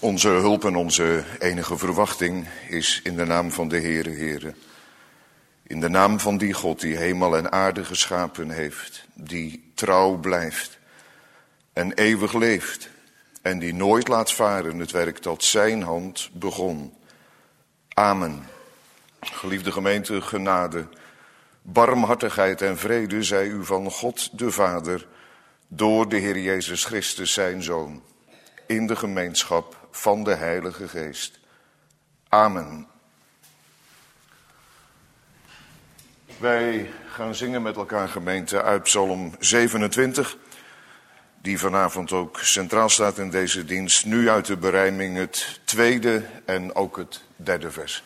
Onze hulp en onze enige verwachting is in de naam van de Heere. In de naam van die God die hemel en aarde geschapen heeft, die trouw blijft en eeuwig leeft en die nooit laat varen het werk dat zijn hand begon. Amen. Geliefde gemeente, genade, barmhartigheid en vrede zij u van God de Vader door de Heer Jezus Christus zijn Zoon, in de gemeenschap van de Heilige Geest. Amen. Wij gaan zingen met elkaar, gemeente, uit Psalm 27, die vanavond ook centraal staat in deze dienst. Nu uit de berijming het tweede en ook het derde vers.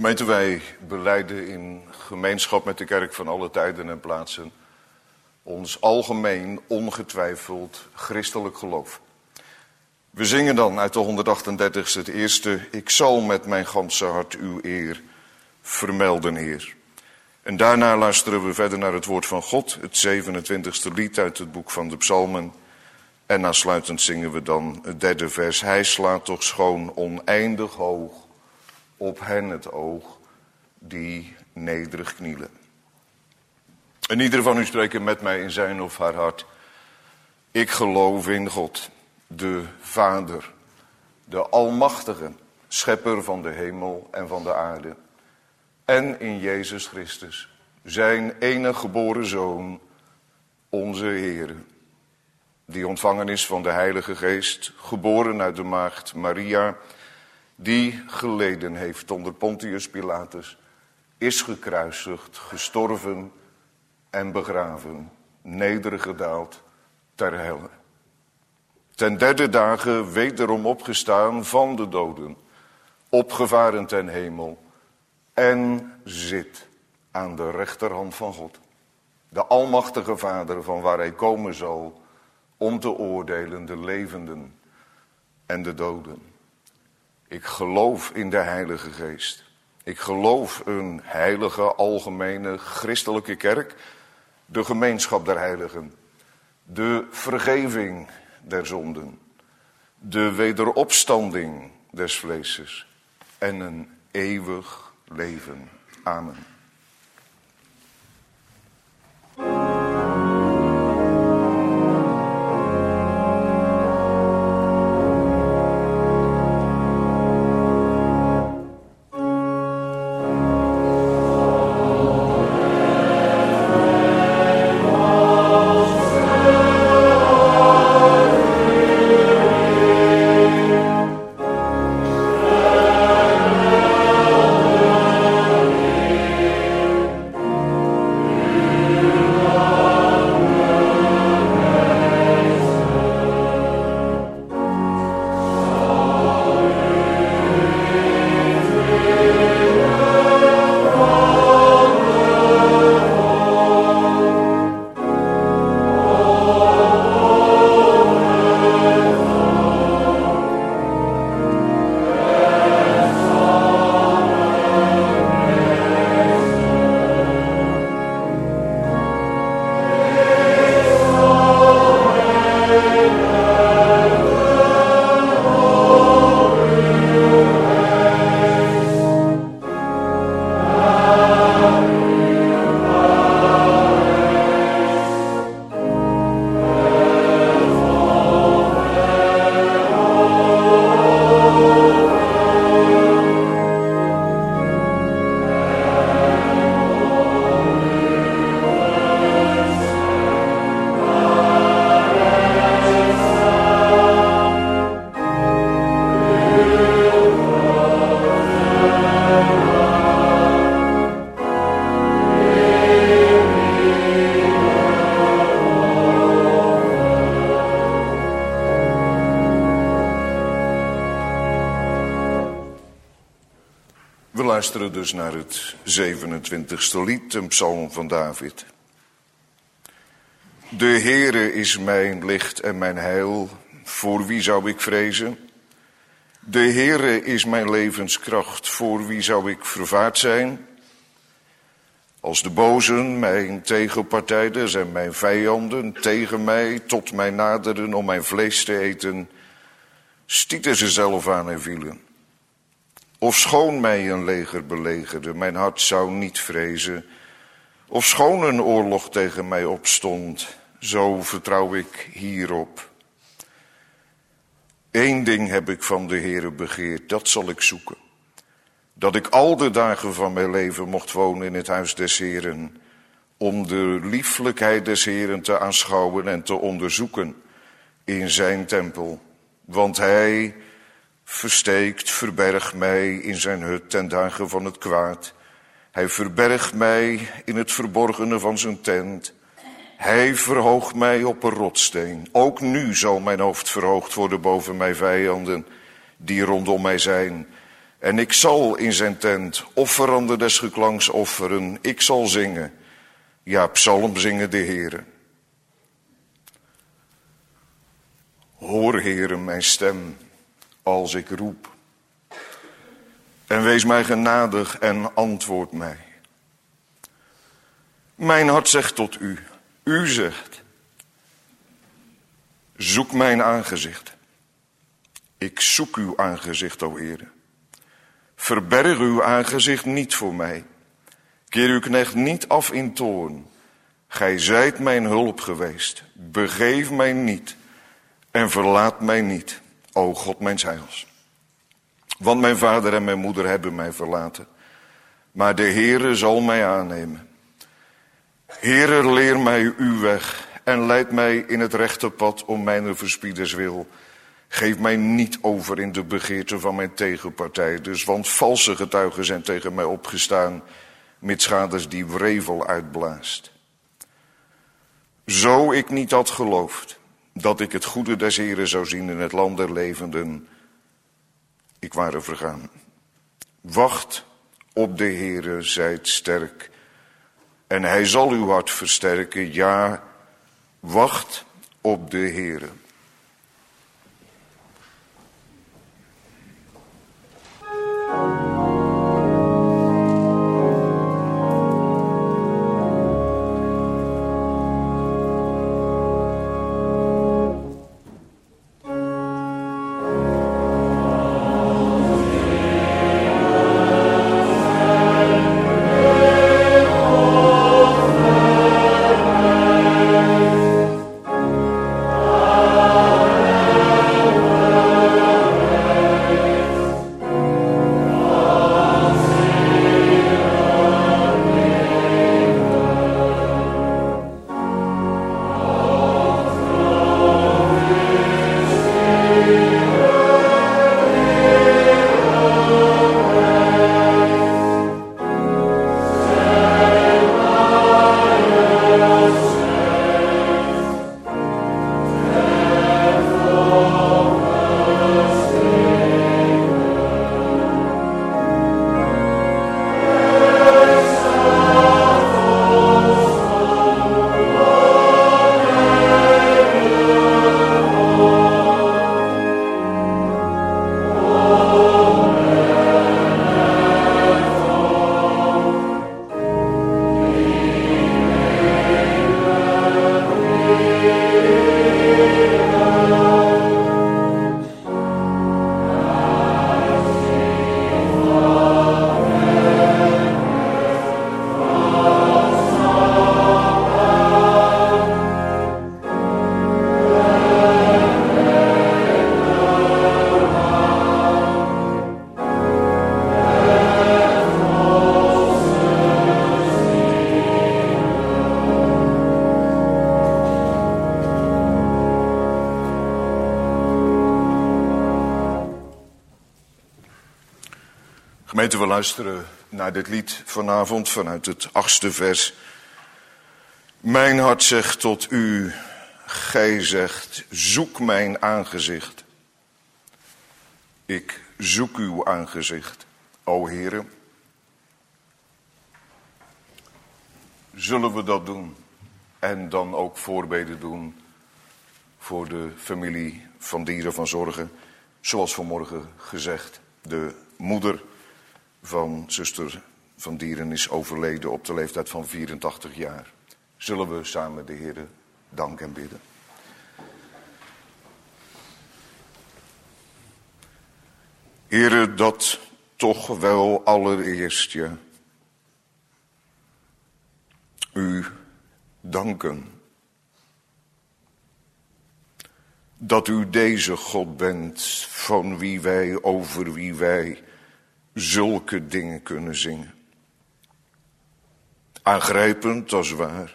Gemeente, wij belijden in gemeenschap met de kerk van alle tijden en plaatsen ons algemeen, ongetwijfeld christelijk geloof. We zingen dan uit de 138e het eerste: ik zal met mijn ganse hart uw eer vermelden, Heer. En daarna luisteren we verder naar het woord van God, het 27e lied uit het boek van de Psalmen. En aansluitend zingen we dan het derde vers: hij slaat toch schoon oneindig hoog op hen het oog die nederig knielen. En ieder van u spreken met mij in zijn of haar hart: ik geloof in God, de Vader, de Almachtige, schepper van de hemel en van de aarde. En in Jezus Christus, zijn enige geboren Zoon, onze Heer, die ontvangen is van de Heilige Geest, geboren uit de maagd Maria, die geleden heeft onder Pontius Pilatus, is gekruisigd, gestorven en begraven, nedergedaald ter helle. Ten derde dagen wederom opgestaan van de doden, opgevaren ten hemel en zit aan de rechterhand van God, de Almachtige Vader, van waar hij komen zal om te oordelen de levenden en de doden. Ik geloof in de Heilige Geest. Ik geloof een heilige, algemene, christelijke kerk, de gemeenschap der heiligen, de vergeving der zonden, de wederopstanding des vleeses en een eeuwig leven. Amen. We luisteren dus naar het 27e lied, een psalm van David. De Heere is mijn licht en mijn heil, voor wie zou ik vrezen? De Heere is mijn levenskracht, voor wie zou ik vervaard zijn? Als de bozen, mijn tegenpartijders en mijn vijanden tegen mij tot mij naderen om mijn vlees te eten, stieten ze zelf aan en vielen. Ofschoon mij een leger belegerde, mijn hart zou niet vrezen. Ofschoon een oorlog tegen mij opstond, zo vertrouw ik hierop. Eén ding heb ik van de Heere begeerd, dat zal ik zoeken. Dat ik al de dagen van mijn leven mocht wonen in het huis des Heeren, om de lieflijkheid des Heeren te aanschouwen en te onderzoeken in zijn tempel. Want hij versteekt, verbergt mij in zijn hut ten dagen van het kwaad. Hij verbergt mij in het verborgene van zijn tent. Hij verhoogt mij op een rotssteen. Ook nu zal mijn hoofd verhoogd worden boven mijn vijanden, die rondom mij zijn. En ik zal in zijn tent offeranden des geklanks offeren. Ik zal zingen, ja, psalm zingen de Heere. Hoor, Heere, mijn stem als ik roep. En wees mij genadig en antwoord mij. Mijn hart zegt tot u, u zegt, zoek mijn aangezicht. Ik zoek uw aangezicht, o Heere. Verberg uw aangezicht niet voor mij. Keer uw knecht niet af in toorn. Gij zijt mijn hulp geweest. Begeef mij niet en verlaat mij niet, o God mijns heils. Want mijn vader en mijn moeder hebben mij verlaten. Maar de Heere zal mij aannemen. Heere, leer mij uw weg en leid mij in het rechte pad om mijn verspieders wil. Geef mij niet over in de begeerte van mijn tegenpartij. Dus, want valse getuigen zijn tegen mij opgestaan, mitschaders die wrevel uitblaast. Zo ik niet had geloofd dat ik het goede des Heren zou zien in het land der levenden, ik ware vergaan. Wacht op de Heere, zijt sterk, en hij zal uw hart versterken. Ja, wacht op de Heere. Gemeente, we luisteren naar dit lied vanavond vanuit het 8e vers. Mijn hart zegt tot u, gij zegt, zoek mijn aangezicht. Ik zoek uw aangezicht, o Heere. Zullen we dat doen en dan ook voorbeden doen voor de familie van Dieren van Zorgen. Zoals vanmorgen gezegd, de moeder van zuster van Dieren is overleden op de leeftijd van 84 jaar. Zullen we samen de Heere danken en bidden. Heere, dat toch wel allereerst, ja, u danken. Dat u deze God bent van wie wij, over wie wij zulke dingen kunnen zingen. Aangrijpend als waar.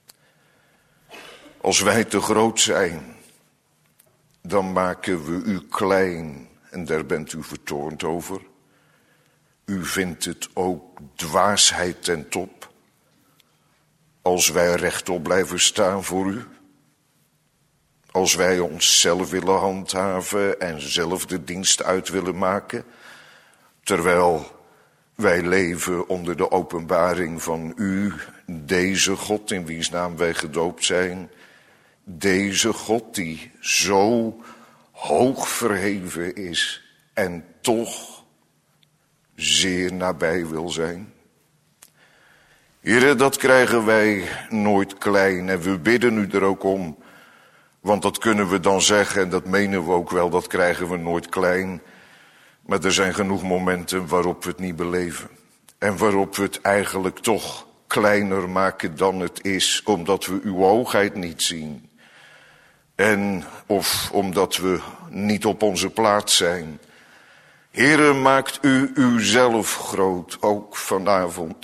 Als wij te groot zijn, dan maken we u klein en daar bent u vertoornd over. U vindt het ook dwaasheid ten top, als wij rechtop blijven staan voor u. Als wij onszelf willen handhaven en zelf de dienst uit willen maken. terwijl wij leven onder de openbaring van u, deze God in wiens naam wij gedoopt zijn. Deze God die zo hoog verheven is en toch zeer nabij wil zijn. Heere, dat krijgen wij nooit klein en we bidden u er ook om. Want dat kunnen we dan zeggen en dat menen we ook wel, dat krijgen we nooit klein. Maar er zijn genoeg momenten waarop we het niet beleven. En waarop we het eigenlijk toch kleiner maken dan het is, omdat we uw hoogheid niet zien. En of omdat we niet op onze plaats zijn. Heere, maakt u uzelf groot, ook vanavond.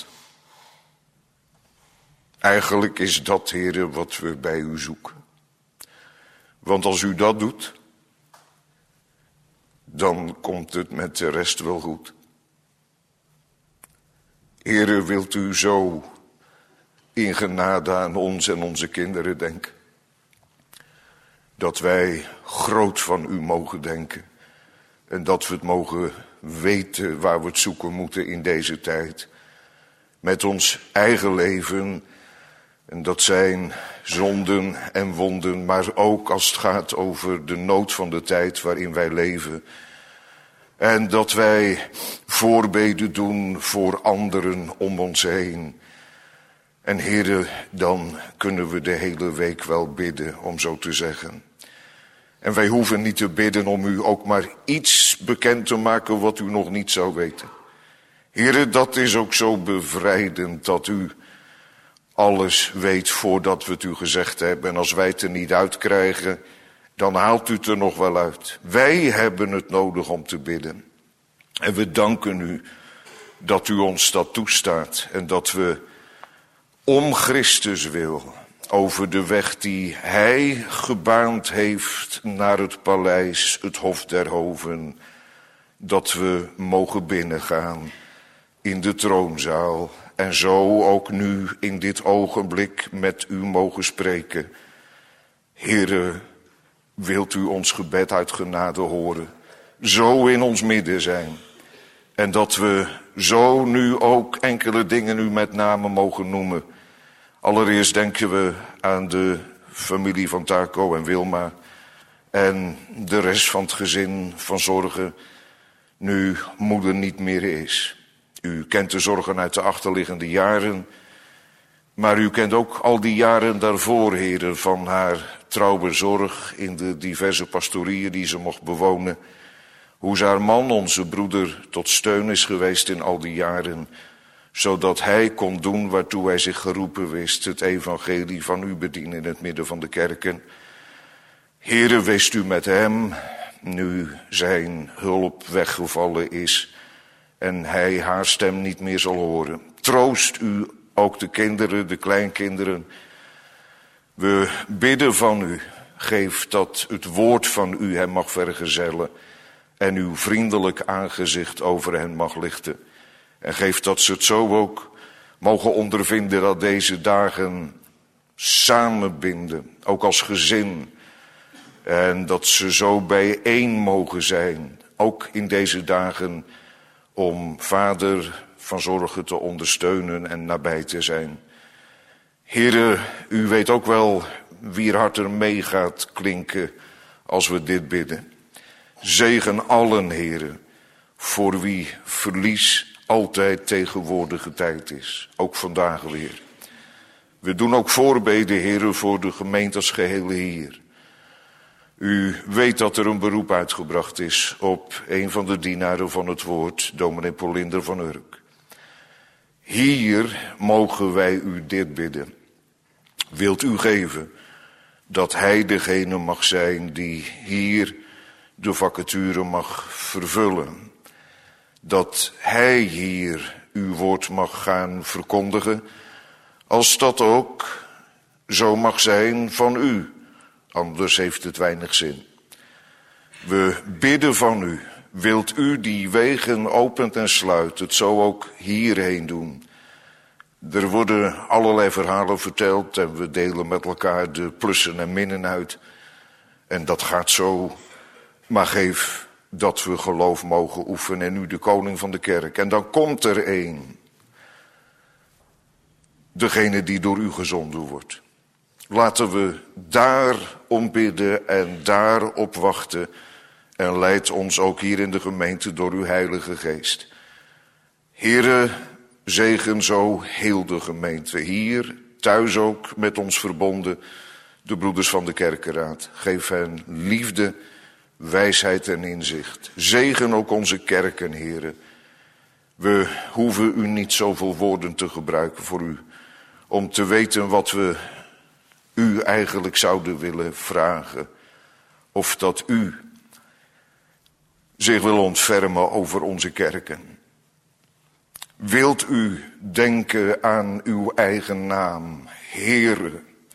Eigenlijk is dat, Heere, wat we bij u zoeken. Want als u dat doet, dan komt het met de rest wel goed. Heere, wilt u zo in genade aan ons en onze kinderen denken. Dat wij groot van u mogen denken. En dat we het mogen weten waar we het zoeken moeten in deze tijd. Met ons eigen leven. En dat zijn zonden en wonden. Maar ook als het gaat over de nood van de tijd waarin wij leven. En dat wij voorbeden doen voor anderen om ons heen. En Heere, dan kunnen we de hele week wel bidden, om zo te zeggen. En wij hoeven niet te bidden om u ook maar iets bekend te maken wat u nog niet zou weten. Heere, dat is ook zo bevrijdend dat u alles weet voordat we het u gezegd hebben. En als wij het er niet uitkrijgen, dan haalt u het er nog wel uit. Wij hebben het nodig om te bidden. En we danken u dat u ons dat toestaat. En dat we om Christus wil, over de weg die hij gebaand heeft naar het paleis, het Hof der Hoven, dat we mogen binnengaan in de troonzaal. En zo ook nu in dit ogenblik met u mogen spreken. Heere, wilt u ons gebed uit genade horen, zo in ons midden zijn. En dat we zo nu ook enkele dingen u met name mogen noemen. Allereerst denken we aan de familie van Taco en Wilma. En de rest van het gezin van zorgen, nu moeder niet meer is. U kent de zorgen uit de achterliggende jaren. Maar u kent ook al die jaren daarvoor, heren, van haar trouwe zorg in de diverse pastorieën die ze mocht bewonen. Hoe ze haar man, onze broeder, tot steun is geweest in al die jaren. Zodat hij kon doen waartoe hij zich geroepen wist. Het evangelie van u bedienen in het midden van de kerken. Heere, wees u met hem, nu zijn hulp weggevallen is. En hij haar stem niet meer zal horen. Troost u ook de kinderen, de kleinkinderen. We bidden van u. Geef dat het woord van u hem mag vergezellen. En uw vriendelijk aangezicht over hen mag lichten. En geef dat ze het zo ook mogen ondervinden dat deze dagen samenbinden. Ook als gezin. En dat ze zo bijeen mogen zijn. Ook in deze dagen om vader van zorgen te ondersteunen en nabij te zijn. Heere, u weet ook wel wie hart er mee gaat klinken als we dit bidden. Zegen allen, Heere, voor wie verlies altijd tegenwoordige tijd is. Ook vandaag weer. We doen ook voorbeden, Heere, voor de gemeente als geheel hier. U weet dat er een beroep uitgebracht is op een van de dienaren van het woord, dominee Polinder van Urk. Hier mogen wij u dit bidden. Wilt u geven dat hij degene mag zijn die hier de vacature mag vervullen. Dat hij hier uw woord mag gaan verkondigen, als dat ook zo mag zijn van u. Anders heeft het weinig zin. We bidden van u. Wilt u die wegen opent en sluit, het zo ook hierheen doen. Er worden allerlei verhalen verteld en we delen met elkaar de plussen en minnen uit. En dat gaat zo. Maar geef dat we geloof mogen oefenen in u, de koning van de kerk. En dan komt er één. Degene die door u gezonden wordt. Laten we daarom bidden en daarop wachten. En leid ons ook hier in de gemeente door uw Heilige Geest. Heere, zegen zo heel de gemeente. Hier, thuis ook met ons verbonden, de broeders van de kerkenraad. Geef hen liefde, wijsheid en inzicht. Zegen ook onze kerken, Heere. We hoeven u niet zoveel woorden te gebruiken voor u. Om te weten wat we u eigenlijk zouden willen vragen. Of dat u zich wil ontfermen over onze kerken. Wilt u denken aan uw eigen naam, Heere,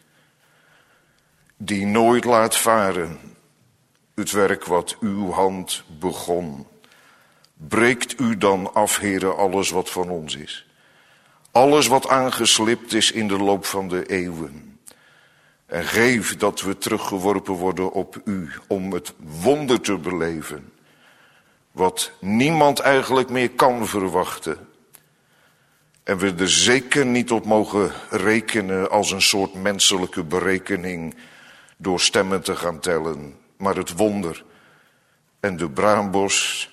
die nooit laat varen het werk wat uw hand begon. Breekt u dan af, Heere, alles wat van ons is. Alles wat aangeslipt is in de loop van de eeuwen. En geef dat we teruggeworpen worden op u om het wonder te beleven. Wat niemand eigenlijk meer kan verwachten. En we er zeker niet op mogen rekenen als een soort menselijke berekening door stemmen te gaan tellen. Maar het wonder en de braamborst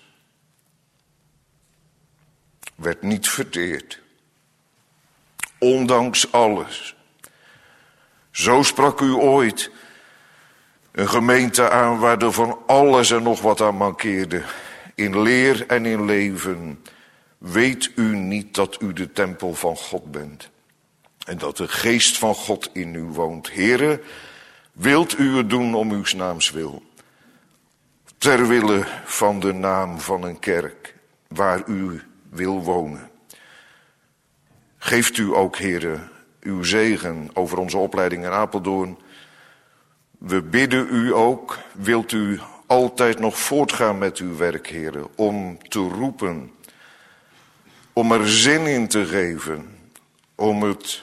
werd niet verteerd. Ondanks alles. Zo sprak u ooit een gemeente aan waar er van alles en nog wat aan mankeerde. In leer en in leven. Weet u niet dat u de tempel van God bent. En dat de geest van God in u woont. Heere, wilt u het doen om uw naams wil. Ter wille van de naam van een kerk waar u wil wonen. Geeft u ook, Heere, uw zegen over onze opleiding in Apeldoorn. We bidden u ook, wilt u altijd nog voortgaan met uw werk, Heere, om te roepen, om er zin in te geven, om het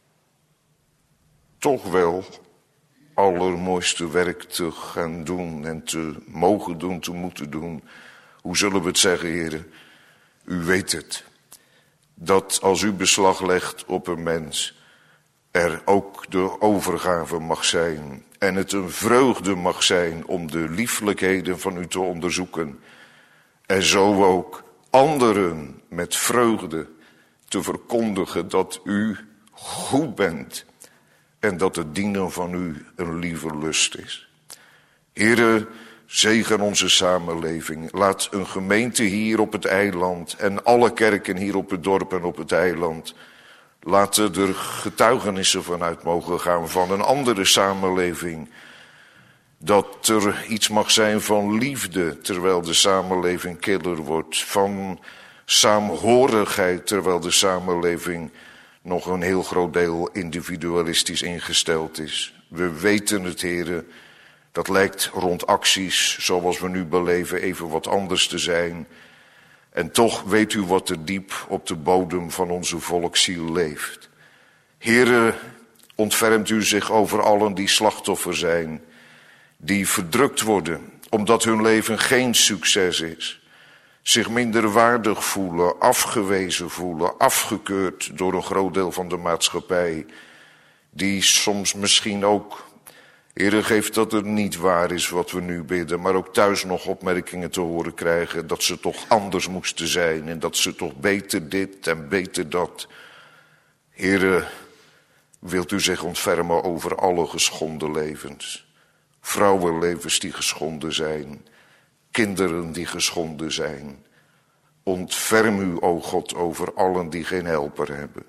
toch wel allermooiste werk te gaan doen en te mogen doen, te moeten doen. Hoe zullen we het zeggen, Heere? U weet het. Dat als u beslag legt op een mens, er ook de overgave mag zijn. En het een vreugde mag zijn om de lieflijkheden van u te onderzoeken. En zo ook anderen met vreugde te verkondigen dat u goed bent. En dat het dienen van u een lieve lust is. Heere, zegen onze samenleving. Laat een gemeente hier op het eiland en alle kerken hier op het dorp en op het eiland. Laten er getuigenissen vanuit mogen gaan van een andere samenleving. Dat er iets mag zijn van liefde terwijl de samenleving killer wordt. Van saamhorigheid terwijl de samenleving nog een heel groot deel individualistisch ingesteld is. We weten het, Heere. Dat lijkt rond acties zoals we nu beleven even wat anders te zijn. En toch weet u wat er diep op de bodem van onze volksziel leeft. Heere, ontfermt u zich over allen die slachtoffer zijn. Die verdrukt worden omdat hun leven geen succes is. Zich minder waardig voelen, afgewezen voelen, afgekeurd door een groot deel van de maatschappij. Die soms misschien ook, Heere, geeft dat het niet waar is wat we nu bidden, maar ook thuis nog opmerkingen te horen krijgen dat ze toch anders moesten zijn en dat ze toch beter dit en beter dat. Heere, wilt u zich ontfermen over alle geschonden levens. Vrouwenlevens die geschonden zijn, kinderen die geschonden zijn. Ontferm u, o God, over allen die geen helper hebben.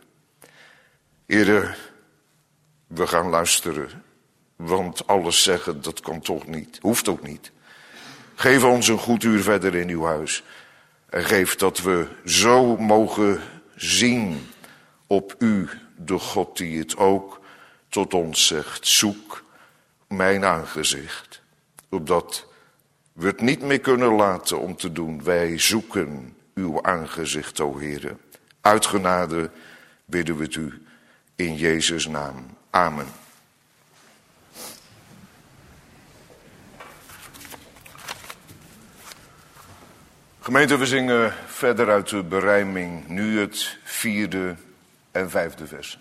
Heere, we gaan luisteren. Want alles zeggen, dat kan toch niet. Hoeft ook niet. Geef ons een goed uur verder in uw huis. En geef dat we zo mogen zien op u, de God die het ook tot ons zegt. Zoek mijn aangezicht. Opdat we het niet meer kunnen laten om te doen. Wij zoeken uw aangezicht, o Heere. Uit genade bidden we het u in Jezus' naam. Amen. Gemeente, we zingen verder uit de berijming, nu het 4e en 5e vers.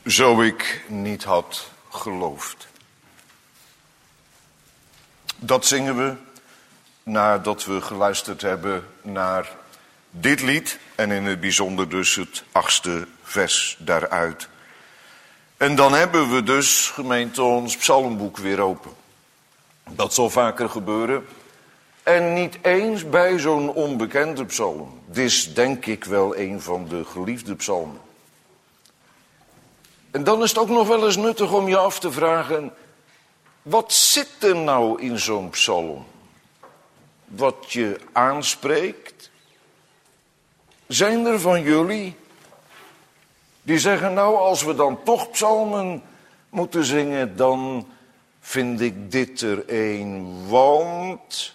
Zo ik niet had geloofd. Dat zingen we nadat we geluisterd hebben naar dit lied. En in het bijzonder dus het 8e vers daaruit. En dan hebben we dus, gemeente, ons psalmboek weer open. Dat zal vaker gebeuren. En niet eens bij zo'n onbekende psalm. Dit is denk ik wel een van de geliefde psalmen. En dan is het ook nog wel eens nuttig om je af te vragen: wat zit er nou in zo'n psalm? Wat je aanspreekt? Zijn er van jullie die zeggen: nou, als we dan toch psalmen moeten zingen, dan vind ik dit er een, want...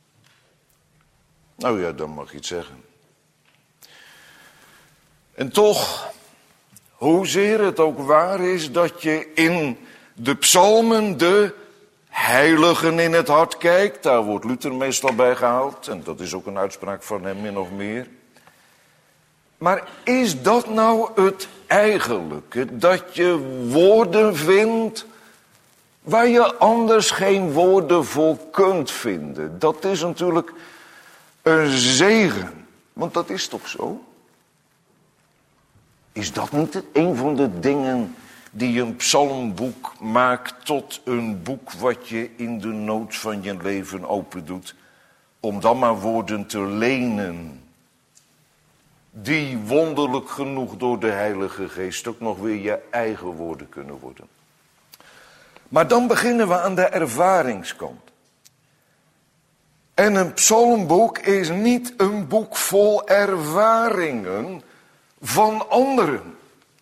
Nou ja, dan mag je het zeggen. En toch, hoezeer het ook waar is dat je in de psalmen de heiligen in het hart kijkt, daar wordt Luther meestal bij gehaald, en dat is ook een uitspraak van hem min of meer. Maar is dat nou het eigenlijke, dat je woorden vindt waar je anders geen woorden voor kunt vinden? Dat is natuurlijk een zegen, want dat is toch zo? Is dat niet een van de dingen die een psalmboek maakt tot een boek wat je in de nood van je leven open doet, om dan maar woorden te lenen die wonderlijk genoeg door de Heilige Geest ook nog weer je eigen woorden kunnen worden. Maar dan beginnen we aan de ervaringskant. En een psalmboek is niet een boek vol ervaringen van anderen.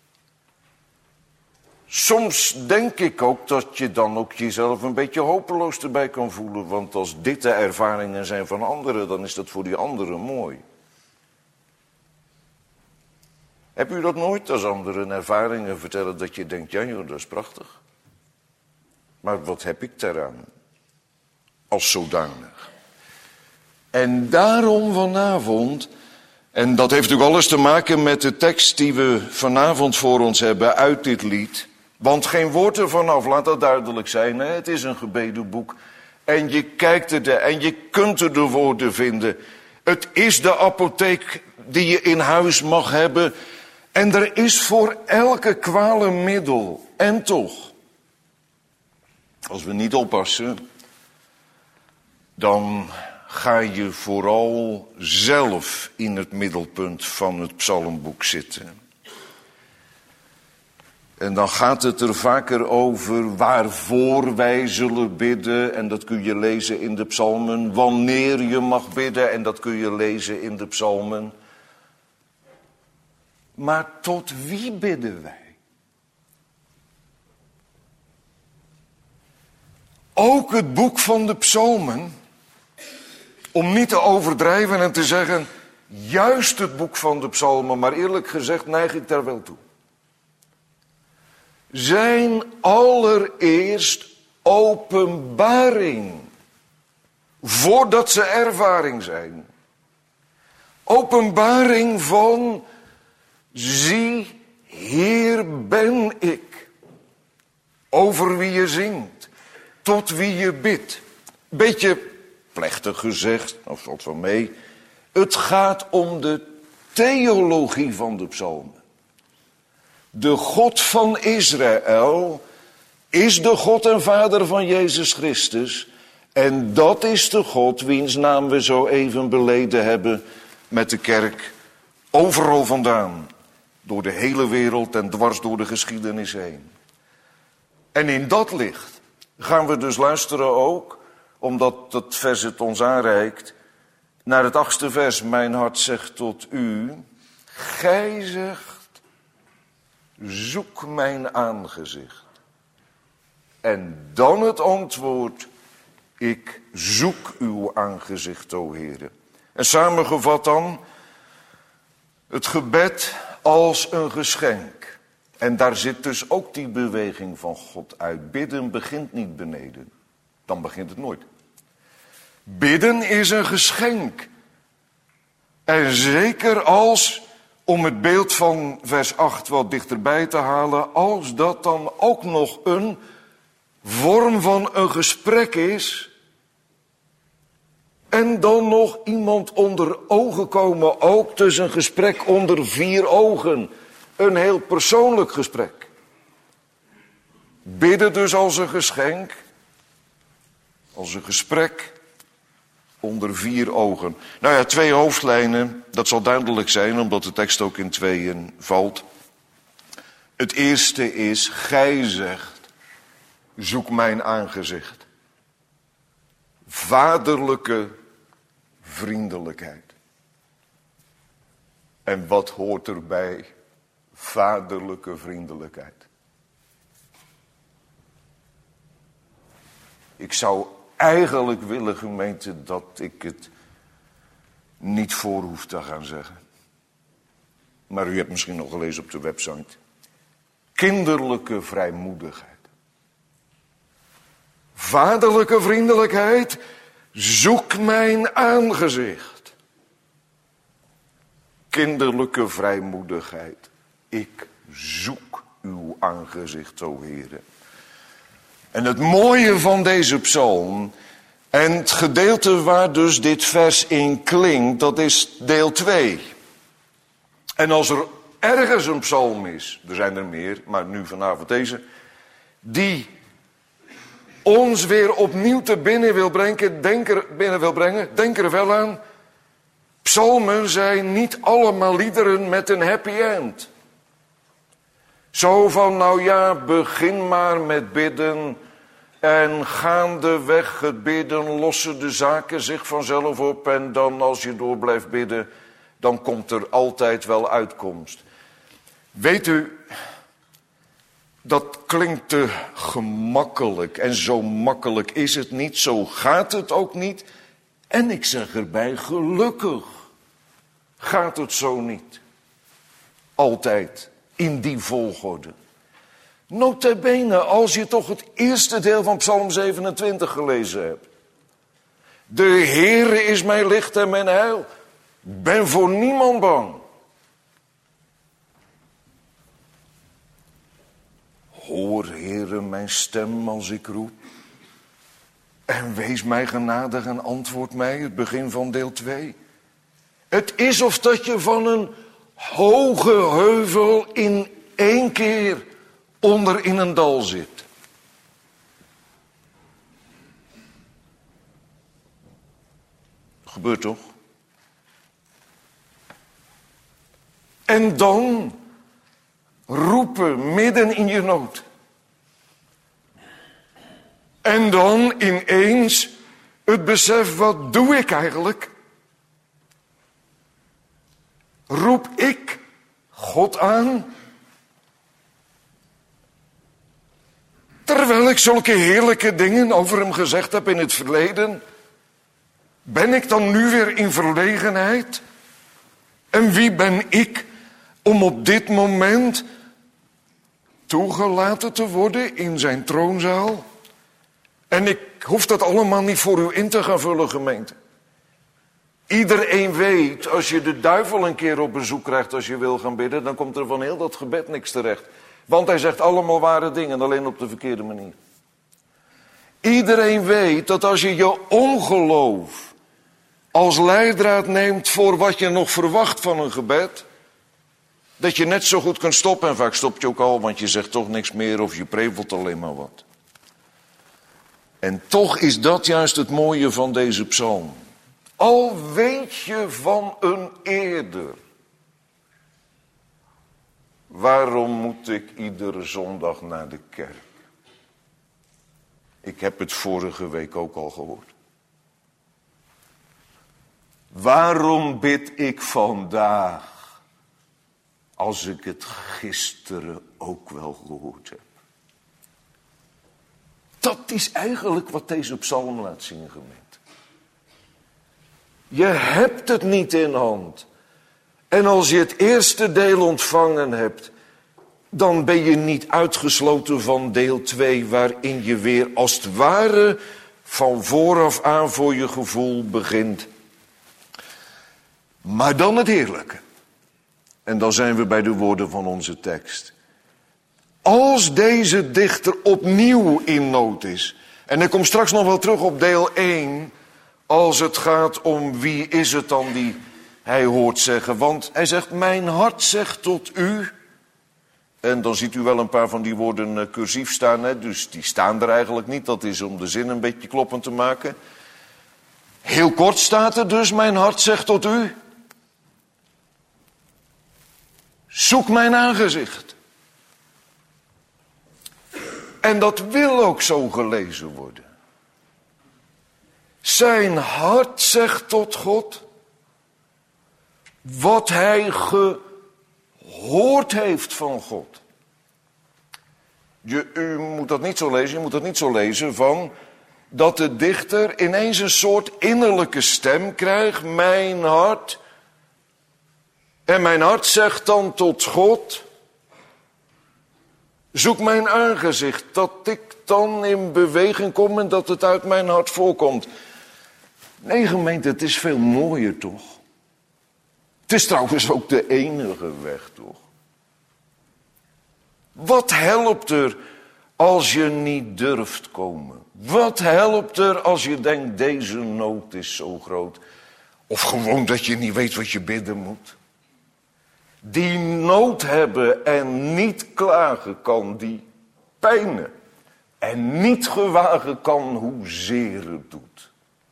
Soms denk ik ook dat je dan ook jezelf een beetje hopeloos erbij kan voelen. Want als dit de ervaringen zijn van anderen, dan is dat voor die anderen mooi. Heb u dat nooit, als anderen ervaringen vertellen, dat je denkt: ja joh, dat is prachtig. Maar wat heb ik daaraan? Als zodanig. En daarom vanavond, en dat heeft natuurlijk alles te maken met de tekst die we vanavond voor ons hebben uit dit lied. Want geen woord ervan af, laat dat duidelijk zijn. Hè? Het is een gebedenboek. En je kijkt er en je kunt er de woorden vinden. Het is de apotheek die je in huis mag hebben. En er is voor elke kwaal een middel. En toch, als we niet oppassen, dan ga je vooral zelf in het middelpunt van het psalmboek zitten. En dan gaat het er vaker over waarvoor wij zullen bidden. En dat kun je lezen in de psalmen. Wanneer je mag bidden, en dat kun je lezen in de psalmen. Maar tot wie bidden wij? Ook het boek van de psalmen, om niet te overdrijven en te zeggen juist het boek van de psalmen, maar eerlijk gezegd neig ik daar wel toe, zijn allereerst openbaring, voordat ze ervaring zijn. Openbaring van: zie, hier ben ik. Over wie je zingt, tot wie je bidt. Beetje plechtig gezegd, of valt wel mee. Het gaat om de theologie van de psalmen. De God van Israël is de God en Vader van Jezus Christus. En dat is de God wiens naam we zo even beleden hebben met de kerk overal vandaan. Door de hele wereld en dwars door de geschiedenis heen. En in dat licht gaan we dus luisteren ook, omdat het vers het ons aanreikt, naar het 8e vers. Mijn hart zegt tot u, gij zegt, zoek mijn aangezicht. En dan het antwoord, ik zoek uw aangezicht, o Heere. En samengevat dan, het gebed als een geschenk. En daar zit dus ook die beweging van God uit. Bidden begint niet beneden. Dan begint het nooit. Bidden is een geschenk. En zeker als om het beeld van vers 8 wat dichterbij te halen, als dat dan ook nog een vorm van een gesprek is, en dan nog iemand onder ogen komen, ook dus een gesprek onder 4 ogen, een heel persoonlijk gesprek. Bidden dus als een geschenk, als een gesprek onder 4 ogen. Nou ja, 2 hoofdlijnen, dat zal duidelijk zijn, omdat de tekst ook in 2 valt. Het eerste is, gij zegt, zoek mijn aangezicht. Vaderlijke vriendelijkheid. En wat hoort erbij? Vaderlijke vriendelijkheid. Ik zou eigenlijk willen, gemeente, dat ik het niet voor hoef te gaan zeggen. Maar u hebt misschien nog gelezen op de website. Kinderlijke vrijmoedigheid. Vaderlijke vriendelijkheid, zoek mijn aangezicht. Kinderlijke vrijmoedigheid, ik zoek uw aangezicht, o Heere. En het mooie van deze psalm, en het gedeelte waar dus dit vers in klinkt, dat is deel 2. En als er ergens een psalm is, er zijn er meer, maar nu vanavond deze, die ons weer opnieuw te binnen wil brengen, denk er wel aan. Psalmen zijn niet allemaal liederen met een happy end. Zo van, nou ja, begin maar met bidden en gaandeweg het bidden lossen de zaken zich vanzelf op. En dan als je door blijft bidden, dan komt er altijd wel uitkomst. Weet u, dat klinkt te gemakkelijk en zo makkelijk is het niet, zo gaat het ook niet. En ik zeg erbij, gelukkig gaat het zo niet. Altijd in die volgorde. Nota bene, als je toch het eerste deel van Psalm 27 gelezen hebt. De Heere is mijn licht en mijn heil. Ben voor niemand bang. Hoor, Heere, mijn stem als ik roep. En wees mij genadig en antwoord mij, het begin van deel 2. Het is of dat je van een hoge heuvel in 1 keer onder in een dal zit. Gebeurt toch? En dan roepen midden in je nood. En dan ineens het besef, wat doe ik eigenlijk? Roep ik God aan? Terwijl ik zulke heerlijke dingen over hem gezegd heb in het verleden, ben ik dan nu weer in verlegenheid? En wie ben ik om op dit moment toegelaten te worden in zijn troonzaal? En ik hoef dat allemaal niet voor u in te gaan vullen, gemeente. Iedereen weet, als je de duivel een keer op bezoek krijgt als je wil gaan bidden, dan komt er van heel dat gebed niks terecht. Want hij zegt allemaal ware dingen, alleen op de verkeerde manier. Iedereen weet dat als je je ongeloof als leidraad neemt voor wat je nog verwacht van een gebed, dat je net zo goed kunt stoppen. En vaak stop je ook al, want je zegt toch niks meer of je prevelt alleen maar wat. En toch is dat juist het mooie van deze psalm. Al weet je van een eerder. Waarom moet ik iedere zondag naar de kerk? Ik heb het vorige week ook al gehoord. Waarom bid ik vandaag, als ik het gisteren ook wel gehoord heb? Dat is eigenlijk wat deze psalm laat zien, gemeente. Je hebt het niet in hand. En als je het eerste deel ontvangen hebt, dan ben je niet uitgesloten van deel 2, waarin je weer als het ware van vooraf aan voor je gevoel begint. Maar dan het heerlijke. En dan zijn we bij de woorden van onze tekst. Als deze dichter opnieuw in nood is. En ik kom straks nog wel terug op deel 1. Als het gaat om wie is het dan die hij hoort zeggen. Want hij zegt, mijn hart zegt tot u. En dan ziet u wel een paar van die woorden cursief staan. Hè? Dus die staan er eigenlijk niet. Dat is om de zin een beetje kloppend te maken. Heel kort staat er dus, mijn hart zegt tot u. Zoek mijn aangezicht. En dat wil ook zo gelezen worden. Zijn hart zegt tot God wat hij gehoord heeft van God. U moet dat niet zo lezen, je moet dat niet zo lezen van dat de dichter ineens een soort innerlijke stem krijgt, mijn hart. En mijn hart zegt dan tot God, zoek mijn aangezicht, dat ik dan in beweging kom en dat het uit mijn hart voorkomt. Nee, gemeente, het is veel mooier toch? Het is trouwens ook de enige weg toch? Wat helpt er als je niet durft komen? Wat helpt er als je denkt, deze nood is zo groot? Of gewoon dat je niet weet wat je bidden moet? Die nood hebben en niet klagen kan, die pijnen. En niet gewagen kan hoezeer het doet.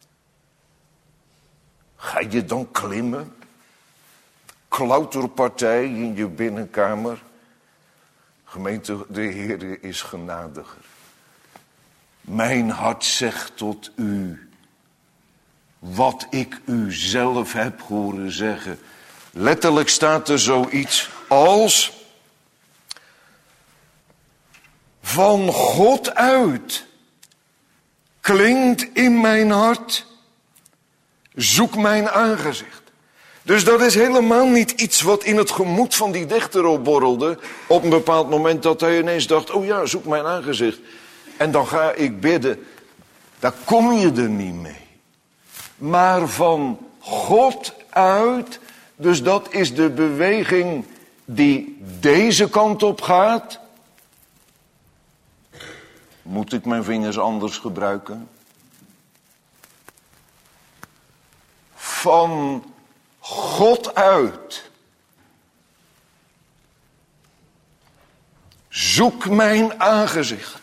Ga je dan klimmen? Klauterpartij in je binnenkamer? Gemeente, de Heer is genadiger. Mijn hart zegt tot u wat ik u zelf heb horen zeggen. Letterlijk staat er zoiets als van God uit klinkt in mijn hart, zoek mijn aangezicht. Dus dat is helemaal niet iets wat in het gemoed van die dichter opborrelde op een bepaald moment dat hij ineens dacht, oh ja, zoek mijn aangezicht. En dan ga ik bidden. Daar kom je er niet mee. Maar van God uit, dus dat is de beweging die deze kant op gaat. Moet ik mijn vingers anders gebruiken? Van God uit. Zoek mijn aangezicht.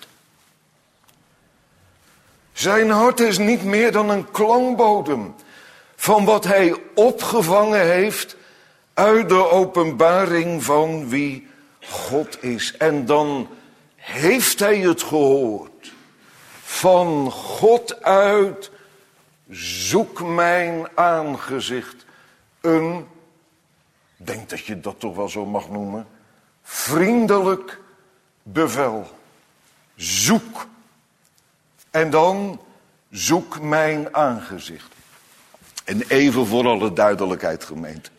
Zijn hart is niet meer dan een klankbodem van wat hij opgevangen heeft uit de openbaring van wie God is. En dan heeft hij het gehoord. Van God uit, zoek mijn aangezicht. Een, denk dat je dat toch wel zo mag noemen, vriendelijk bevel. Zoek. En dan zoek mijn aangezicht. En even voor alle duidelijkheid, gemeente.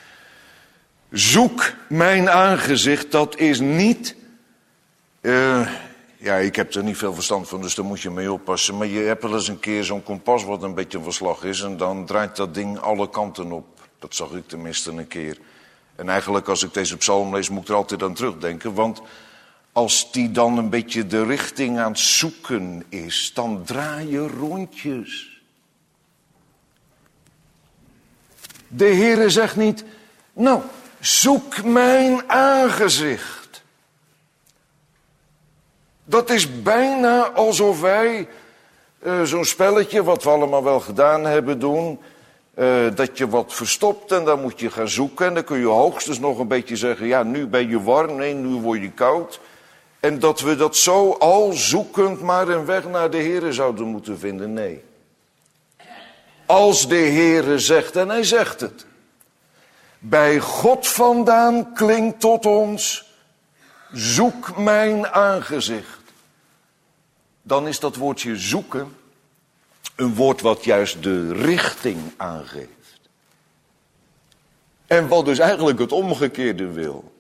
Zoek mijn aangezicht, dat is niet... ja, ik heb er niet veel verstand van, dus daar moet je mee oppassen. Maar je hebt wel eens een keer zo'n kompas wat een beetje een verslag is. En dan draait dat ding alle kanten op. Dat zag ik tenminste een keer. En eigenlijk als ik deze psalm lees, moet ik er altijd aan terugdenken. Want als die dan een beetje de richting aan het zoeken is, dan draai je rondjes. De Heere zegt niet, nou, zoek mijn aangezicht. Dat is bijna alsof wij zo'n spelletje, wat we allemaal wel gedaan hebben, doen. Dat je wat verstopt en dan moet je gaan zoeken. En dan kun je hoogstens nog een beetje zeggen, ja, nu ben je warm, nee, nu word je koud. En dat we dat zo al zoekend maar een weg naar de Heere zouden moeten vinden, nee. Als de Heere zegt, en hij zegt het. Bij God vandaan klinkt tot ons, zoek mijn aangezicht. Dan is dat woordje zoeken een woord wat juist de richting aangeeft. En wat dus eigenlijk het omgekeerde wil.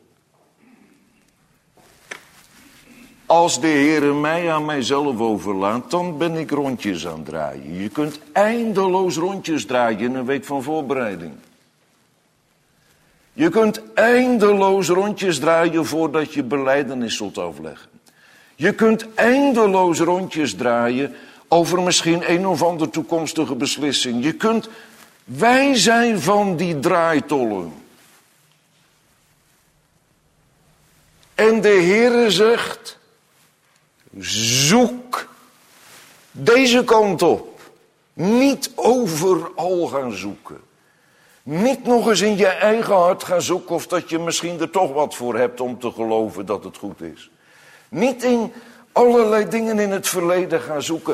Als de Heere mij aan mijzelf overlaat, dan ben ik rondjes aan het draaien. Je kunt eindeloos rondjes draaien in een week van voorbereiding. Je kunt eindeloos rondjes draaien voordat je belijdenis zult afleggen. Je kunt eindeloos rondjes draaien over misschien een of andere toekomstige beslissing. Wij zijn van die draaitollen. En de Heere zegt, zoek deze kant op. Niet overal gaan zoeken. Niet nog eens in je eigen hart gaan zoeken of dat je misschien er toch wat voor hebt om te geloven dat het goed is. Niet in allerlei dingen in het verleden gaan zoeken.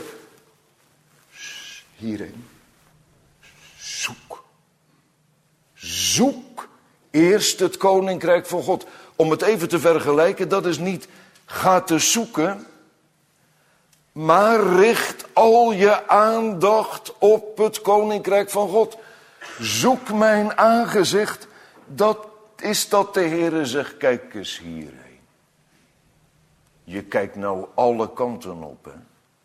Hierin. Zoek. Zoek eerst het koninkrijk van God. Om het even te vergelijken, dat is niet ga te zoeken, maar richt al je aandacht op het koninkrijk van God. Zoek mijn aangezicht, dat is dat de Heere zegt, kijk eens hierheen. Je kijkt nou alle kanten op, hè.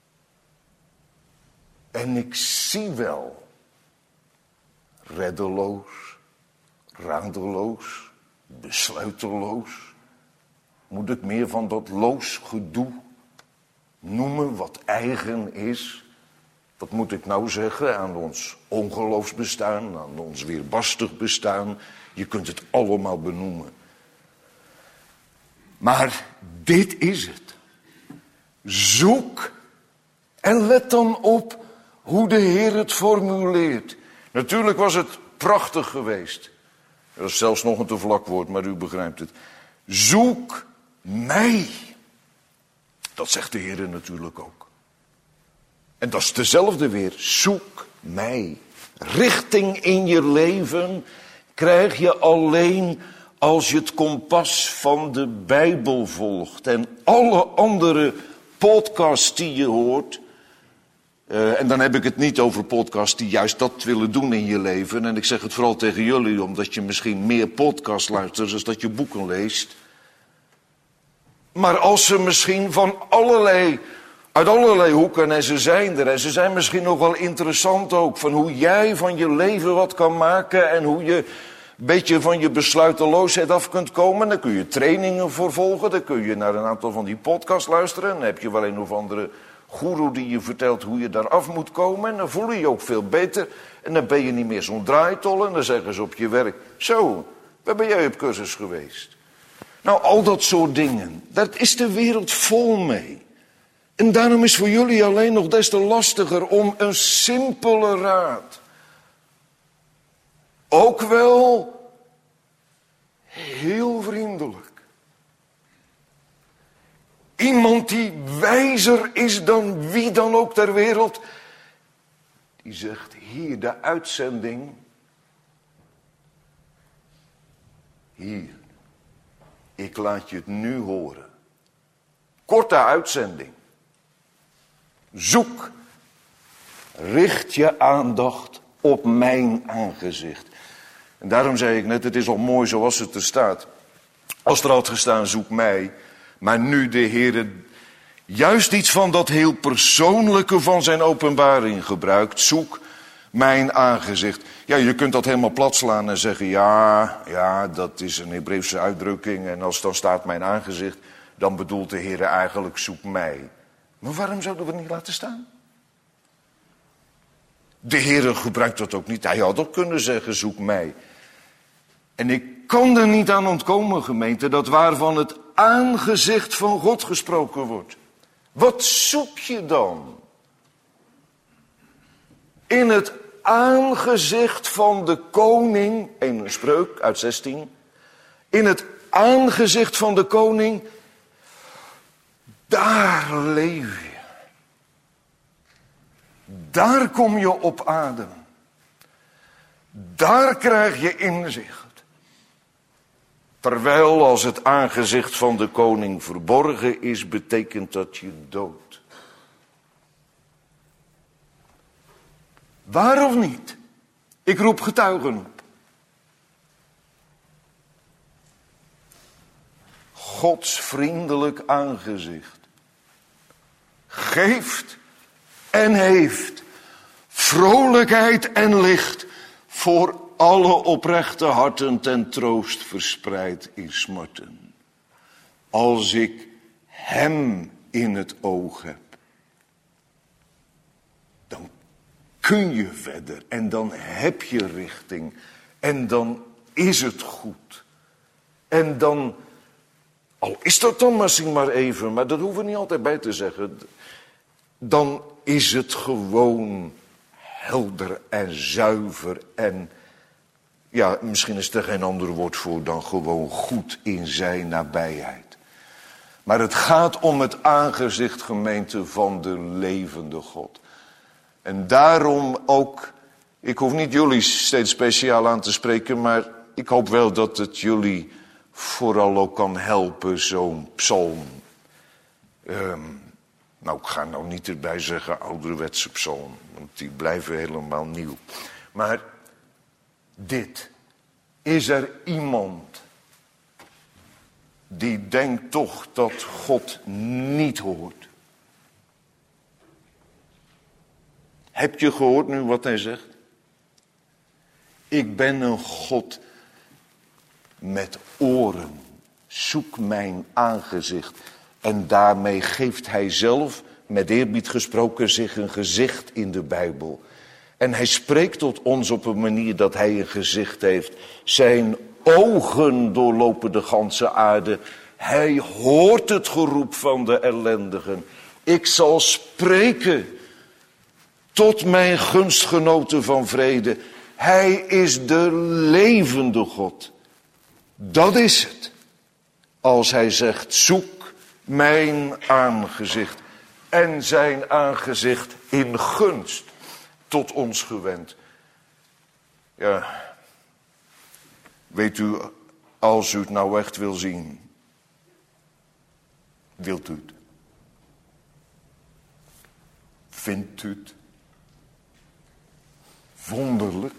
En ik zie wel, reddeloos, radeloos, besluiteloos. Moet ik meer van dat loos gedoe noemen wat eigen is? Wat moet ik nou zeggen aan ons ongeloofsbestaan, aan ons weerbarstig bestaan? Je kunt het allemaal benoemen. Maar dit is het. Zoek en let dan op hoe de Heer het formuleert. Natuurlijk was het prachtig geweest. Dat is zelfs nog een te vlak woord, maar u begrijpt het. Zoek mij. Dat zegt de Heer natuurlijk ook. En dat is dezelfde weer. Zoek mij. Richting in je leven krijg je alleen als je het kompas van de Bijbel volgt. En alle andere podcasts die je hoort. En dan heb ik het niet over podcasts die juist dat willen doen in je leven. En ik zeg het vooral tegen jullie, omdat je misschien meer podcasts luistert dan dat je boeken leest. Maar als ze misschien uit allerlei hoeken, en ze zijn er, en ze zijn misschien nog wel interessant ook, van hoe jij van je leven wat kan maken en hoe je een beetje van je besluiteloosheid af kunt komen. Dan kun je trainingen voor volgen, dan kun je naar een aantal van die podcasts luisteren. Dan heb je wel een of andere goeroe die je vertelt hoe je daar af moet komen. En dan voel je je ook veel beter. En dan ben je niet meer zo'n draaitol. En dan zeggen ze op je werk, zo, waar ben jij op cursus geweest? Nou, al dat soort dingen, daar is de wereld vol mee. En daarom is voor jullie alleen nog des te lastiger om een simpele raad. Ook wel heel vriendelijk. Iemand die wijzer is dan wie dan ook ter wereld. Die zegt, hier de uitzending. Hier. Ik laat je het nu horen. Korte uitzending. Zoek. Richt je aandacht op mijn aangezicht. En daarom zei ik net, het is al mooi zoals het er staat. Als er had gestaan, zoek mij. Maar nu de Heer juist iets van dat heel persoonlijke van zijn openbaring gebruikt. Zoek mijn aangezicht. Ja, je kunt dat helemaal plat slaan en zeggen, ja, dat is een Hebreeuwse uitdrukking. En als dan staat mijn aangezicht, dan bedoelt de Heer eigenlijk zoek mij. Maar waarom zouden we het niet laten staan? De Heer gebruikt dat ook niet. Hij had ook kunnen zeggen, zoek mij. En ik kan er niet aan ontkomen, gemeente, dat waarvan het aangezicht van God gesproken wordt. Wat zoek je dan? In het aangezicht van de koning, een spreuk uit 16. In het aangezicht van de koning, daar leef je. Daar kom je op adem. Daar krijg je inzicht. Terwijl als het aangezicht van de koning verborgen is, betekent dat je dood. Waar of niet? Ik roep getuigen op. Gods vriendelijk aangezicht geeft en heeft vrolijkheid en licht voor alle oprechte harten ten troost verspreidt in smarten. Als ik hem in het oog heb, dan kun je verder en dan heb je richting en dan is het goed. En dan, al is dat dan misschien maar even, maar dat hoeven we niet altijd bij te zeggen, dan is het gewoon helder en zuiver en ja, misschien is er geen ander woord voor dan gewoon goed in zijn nabijheid. Maar het gaat om het aangezicht, gemeente, van de levende God. En daarom ook, ik hoef niet jullie steeds speciaal aan te spreken, maar ik hoop wel dat het jullie vooral ook kan helpen, zo'n psalm. Nou, ik ga nou niet erbij zeggen ouderwetse psalm, want die blijven helemaal nieuw. Maar dit, is er iemand die denkt toch dat God niet hoort? Heb je gehoord nu wat hij zegt? Ik ben een God met oren. Zoek mijn aangezicht. En daarmee geeft hij zelf, met eerbied gesproken, zich een gezicht in de Bijbel. En hij spreekt tot ons op een manier dat hij een gezicht heeft. Zijn ogen doorlopen de ganse aarde. Hij hoort het geroep van de ellendigen. Ik zal spreken tot mijn gunstgenoten van vrede. Hij is de levende God. Dat is het. Als hij zegt, zoek mijn aangezicht. En zijn aangezicht in gunst tot ons gewend. Ja, weet u, als u het nou echt wil zien, wilt u het? Vindt u het wonderlijk?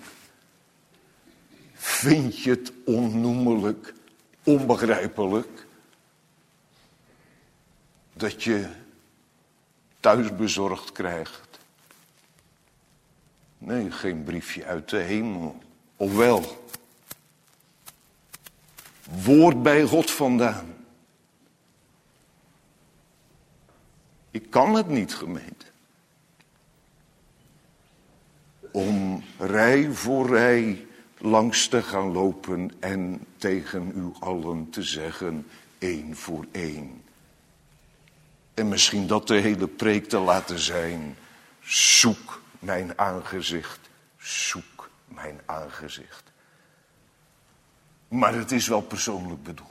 Vind je het onnoemelijk, onbegrijpelijk? Dat je thuisbezorgd krijgt. Nee, geen briefje uit de hemel. Ofwel, woord bij God vandaan. Ik kan het niet, gemeente. Om rij voor rij langs te gaan lopen en tegen u allen te zeggen, één voor één. En misschien dat de hele preek te laten zijn. Zoek mijn aangezicht. Zoek mijn aangezicht. Maar het is wel persoonlijk bedoeld.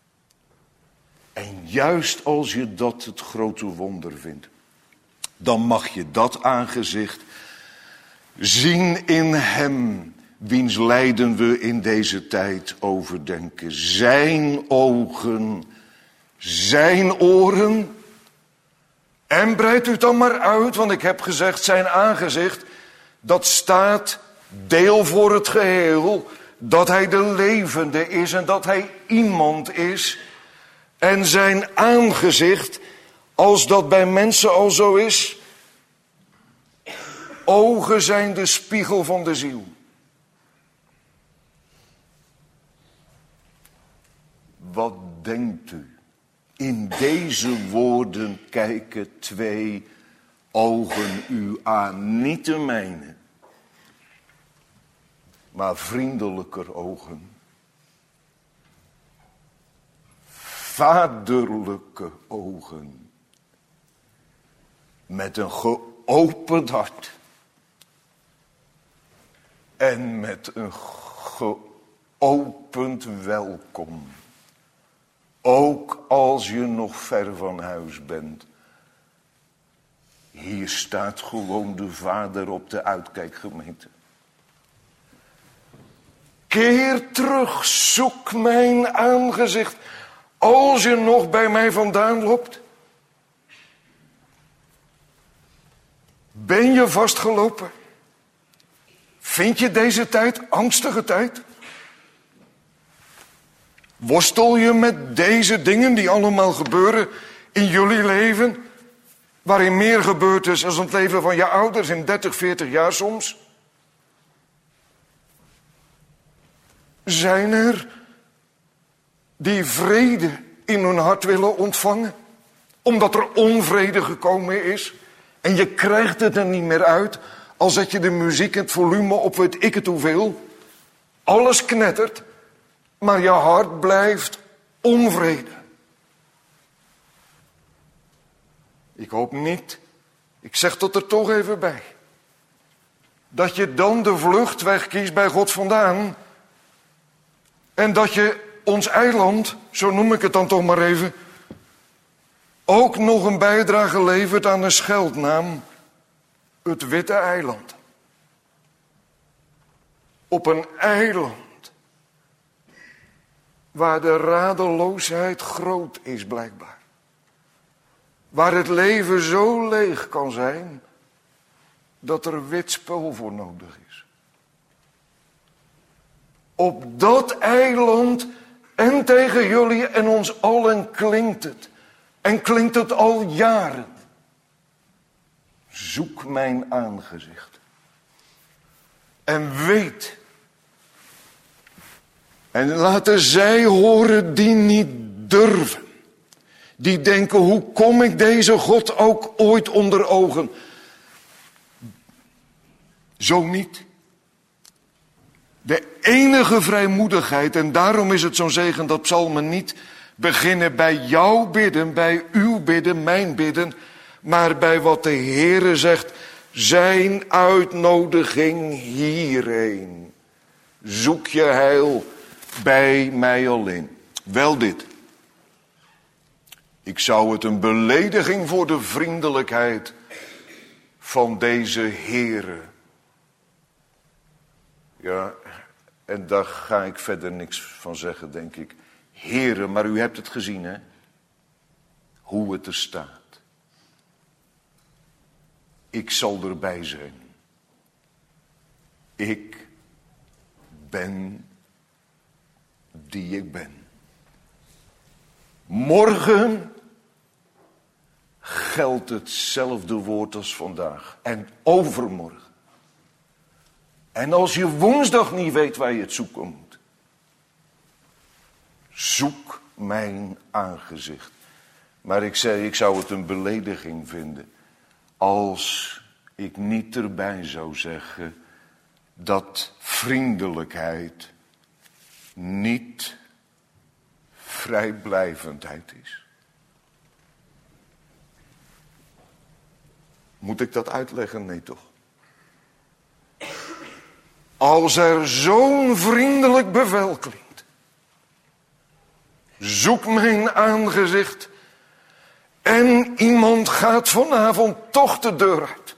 En juist als je dat het grote wonder vindt, dan mag je dat aangezicht zien in hem, wiens lijden we in deze tijd overdenken. Zijn ogen, zijn oren. En breidt u het dan maar uit, want ik heb gezegd, zijn aangezicht, dat staat deel voor het geheel, dat hij de levende is en dat hij iemand is. En zijn aangezicht, als dat bij mensen al zo is, ogen zijn de spiegel van de ziel. Wat denkt u? In deze woorden kijken twee ogen u aan, niet de mijne, maar vriendelijker ogen. Vaderlijke ogen. Met een geopend hart. En met een geopend welkom. Ook als je nog ver van huis bent. Hier staat gewoon de Vader op de uitkijk, gemeente. Keer terug, zoek mijn aangezicht. Als je nog bij mij vandaan loopt. Ben je vastgelopen? Vind je deze tijd angstige tijd? Worstel je met deze dingen die allemaal gebeuren in jullie leven? Waarin meer gebeurd is dan het leven van je ouders in 30, 40 jaar soms? Zijn er die vrede in hun hart willen ontvangen? Omdat er onvrede gekomen is en je krijgt het er niet meer uit. Al zet je de muziek en het volume op weet ik het hoeveel. Alles knettert, maar je hart blijft onvrede. Ik hoop niet, ik zeg dat er toch even bij, dat je dan de vluchtweg kiest bij God vandaan. En dat je ons eiland, zo noem ik het dan toch maar even, ook nog een bijdrage levert aan een scheldnaam, het Witte Eiland. Op een eiland waar de radeloosheid groot is blijkbaar. Waar het leven zo leeg kan zijn dat er wit spul voor nodig is. Op dat eiland en tegen jullie en ons allen klinkt het. En klinkt het al jaren. Zoek mijn aangezicht. En weet. En laten zij horen die niet durven. Die denken, hoe kom ik deze God ook ooit onder ogen? Zo niet. De enige vrijmoedigheid, en daarom is het zo'n zegen dat psalmen niet beginnen bij jouw bidden, bij uw bidden, mijn bidden, maar bij wat de Heere zegt, zijn uitnodiging hierheen. Zoek je heil bij mij alleen. Wel dit. Ik zou het een belediging voor de vriendelijkheid van deze Heere. Ja, en daar ga ik verder niks van zeggen, denk ik. Heere, maar u hebt het gezien, hè? Hoe het er staat. Ik zal erbij zijn. Ik ben die ik ben. Morgen geldt hetzelfde woord als vandaag. En overmorgen. En als je woensdag niet weet waar je het zoeken moet. Zoek mijn aangezicht. Maar ik zei, ik zou het een belediging vinden als ik niet erbij zou zeggen dat vriendelijkheid niet vrijblijvendheid is. Moet ik dat uitleggen? Nee, toch? Als er zo'n vriendelijk bevel klinkt. Zoek mijn aangezicht. En iemand gaat vanavond toch de deur uit.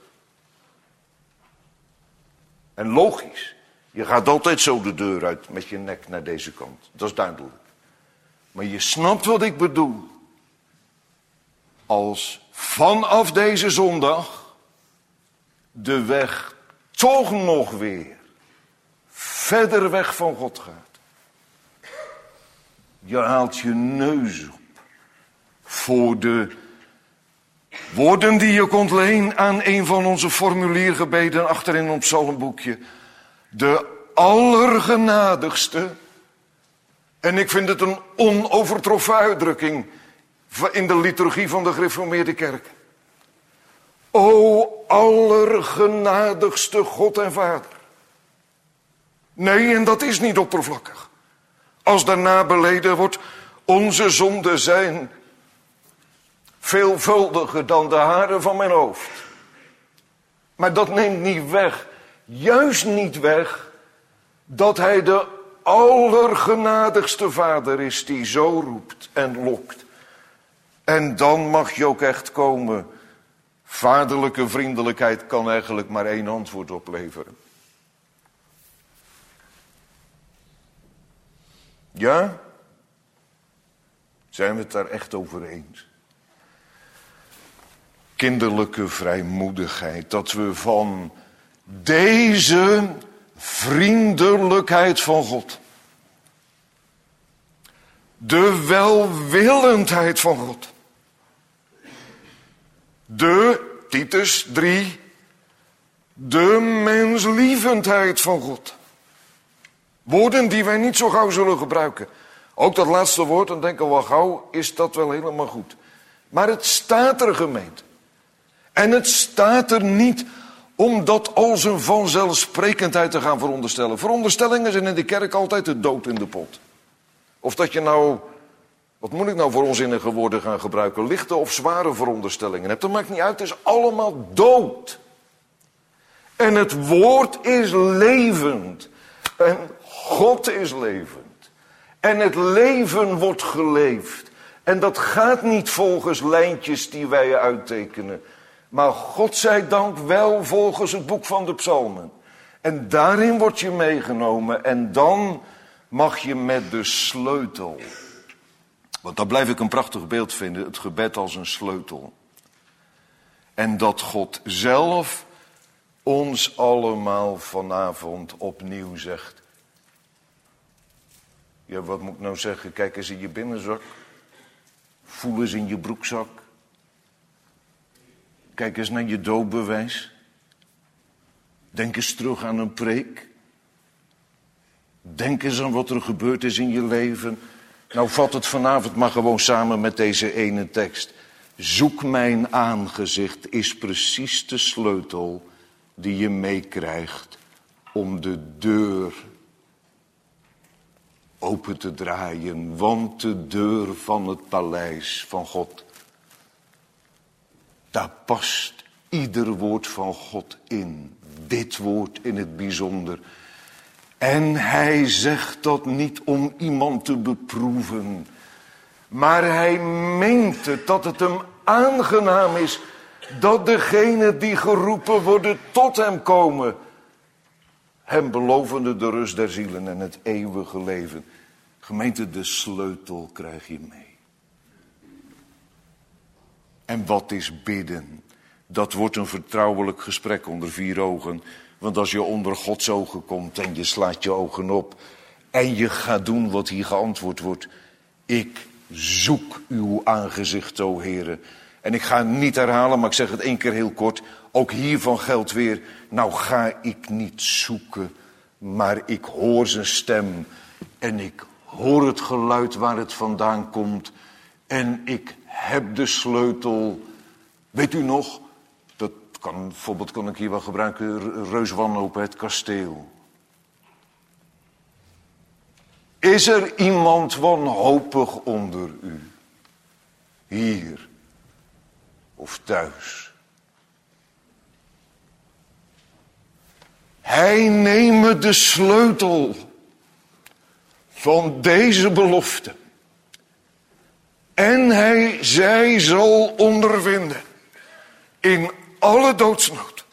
En logisch. Je gaat altijd zo de deur uit met je nek naar deze kant. Dat is duidelijk. Maar je snapt wat ik bedoel. Als vanaf deze zondag de weg toch nog weer verder weg van God gaat. Je haalt je neus op voor de woorden die je kon lenen aan een van onze formuliergebeden achterin op psalmboekje. De allergenadigste. En ik vind het een onovertroffen uitdrukking in de liturgie van de gereformeerde kerk. O allergenadigste God en Vader. Nee, en dat is niet oppervlakkig. Als daarna beleden wordt, onze zonden zijn veelvuldiger dan de haren van mijn hoofd. Maar dat neemt niet weg, juist niet weg, dat hij de allergenadigste Vader is die zo roept en lokt. En dan mag je ook echt komen. Vaderlijke vriendelijkheid kan eigenlijk maar één antwoord opleveren. Ja? Zijn we het daar echt over eens? Kinderlijke vrijmoedigheid, dat we van deze vriendelijkheid van God, de welwillendheid van God, de, Titus 3, de menslievendheid van God, Woorden die wij niet zo gauw zullen gebruiken. Ook dat laatste woord, dan denken we wel gauw, is dat wel helemaal goed. Maar het staat er, gemeente. En het staat er niet om dat als een vanzelfsprekendheid te gaan veronderstellen. Veronderstellingen zijn in de kerk altijd de dood in de pot. Of dat je nou, wat moet ik nou voor onzinnige woorden gaan gebruiken, lichte of zware veronderstellingen hebt, dat maakt niet uit, het is allemaal dood. En het woord is levend. En God is levend. En het leven wordt geleefd. En dat gaat niet volgens lijntjes die wij uittekenen. Maar God zij dank wel volgens het boek van de psalmen. En daarin word je meegenomen. En dan mag je met de sleutel. Want daar blijf ik een prachtig beeld vinden. Het gebed als een sleutel. En dat God zelf ons allemaal vanavond opnieuw zegt. Ja, wat moet ik nou zeggen? Kijk eens in je binnenzak. Voel eens in je broekzak. Kijk eens naar je doopbewijs. Denk eens terug aan een preek. Denk eens aan wat er gebeurd is in je leven. Nou, vat het vanavond maar gewoon samen met deze ene tekst. Zoek mijn aangezicht is precies de sleutel die je meekrijgt om de deur open te draaien. Want de deur van het paleis van God, daar past ieder woord van God in. Dit woord in het bijzonder. En hij zegt dat niet om iemand te beproeven. Maar hij meent het, dat het hem aangenaam is dat degenen die geroepen worden tot hem komen. Hem belovende de rust der zielen en het eeuwige leven. Gemeente, de sleutel krijg je mee. En wat is bidden? Dat wordt een vertrouwelijk gesprek onder vier ogen. Want als je onder Gods ogen komt en je slaat je ogen op. En je gaat doen wat hier geantwoord wordt. Ik zoek uw aangezicht, o Heere. En ik ga het niet herhalen, maar ik zeg het 1 keer heel kort. Ook hiervan geldt weer. Nou ga ik niet zoeken. Maar ik hoor zijn stem. En ik hoor het geluid waar het vandaan komt. En ik heb de sleutel. Weet u nog? Bijvoorbeeld kan ik hier wel gebruiken. Reuswanhoop, het kasteel. Is er iemand wanhopig onder u? Hier. Of thuis. Hij neemt de sleutel van deze belofte. En zij zal ondervinden in alle doodsnood.